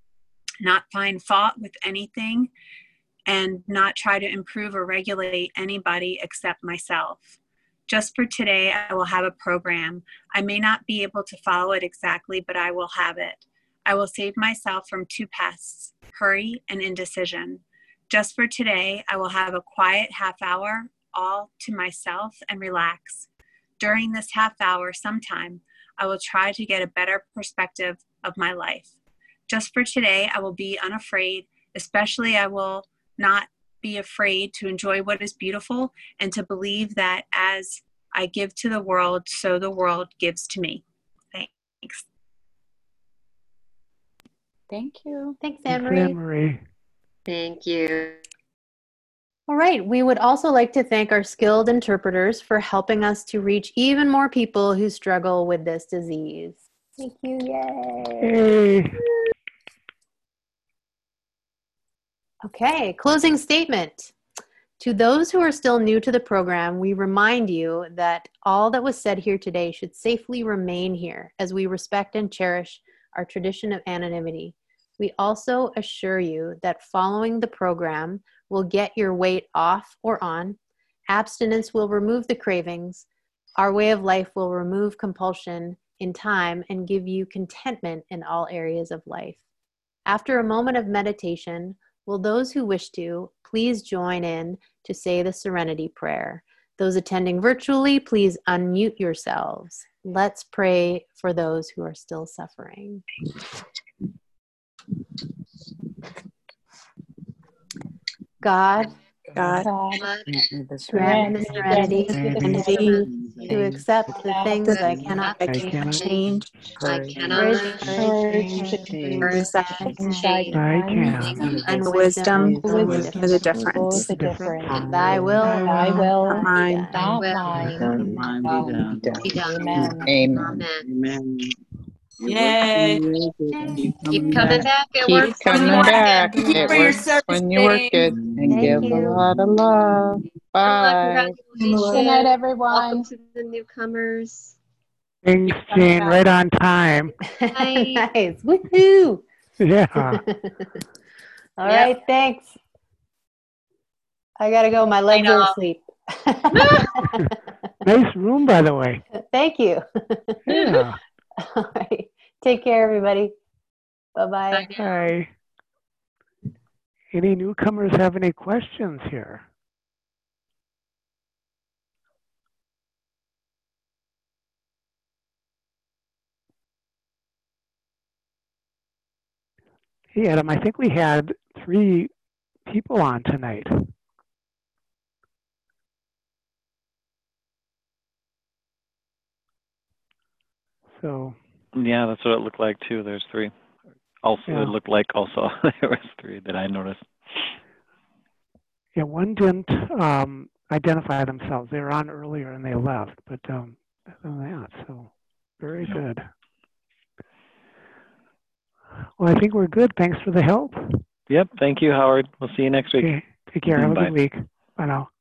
not find fault with anything, and not try to improve or regulate anybody except myself. Just for today, I will have a program. I may not be able to follow it exactly, but I will have it. I will save myself from 2 pests, hurry and indecision. Just for today, I will have a quiet half hour all to myself and relax. During this half hour sometime, I will try to get a better perspective of my life. Just for today, I will be unafraid, especially I will not be afraid to enjoy what is beautiful and to believe that as I give to the world, so the world gives to me. Thanks. Thank you. Thanks, Anne-Marie. Thank you. All right, we would also like to thank our skilled interpreters for helping us to reach even more people who struggle with this disease. Thank you, yay. Okay, closing statement. To those who are still new to the program, we remind you that all that was said here today should safely remain here as we respect and cherish our tradition of anonymity. We also assure you that following the program will get your weight off or on. Abstinence will remove the cravings. Our way of life will remove compulsion in time and give you contentment in all areas of life. After a moment of meditation, will those who wish to, please join in to say the Serenity Prayer. Those attending virtually, please unmute yourselves. Let's pray for those who are still suffering. God, grant me the serenity to accept the things I cannot change, courage to change, and wisdom to know the difference. Thy will, not mine. Be done. Amen. Amen. Yay. Keep coming back. It Keep works. coming back. It works when you work it. And give a lot of love. Bye. Good night, everyone. Welcome to the newcomers. Thanks, Jane. Right on time. Nice. Woohoo. Yeah. All right, thanks. I gotta go. My legs are asleep. Nice room, by the way. Thank you. Yeah. All right. Take care, everybody. Bye-bye. Bye. Any newcomers have any questions here? Hey, Adam, I think we had 3 people on tonight. So. Yeah, that's what it looked like too. There's 3. Also, yeah. It looked like also there was 3 that I noticed. Yeah, one didn't identify themselves. They were on earlier and they left, but other than that, so very good. Well, I think we're good. Thanks for the help. Yep. Thank you, Howard. We'll see you next week. Okay. Take care. Have a good week. Bye now.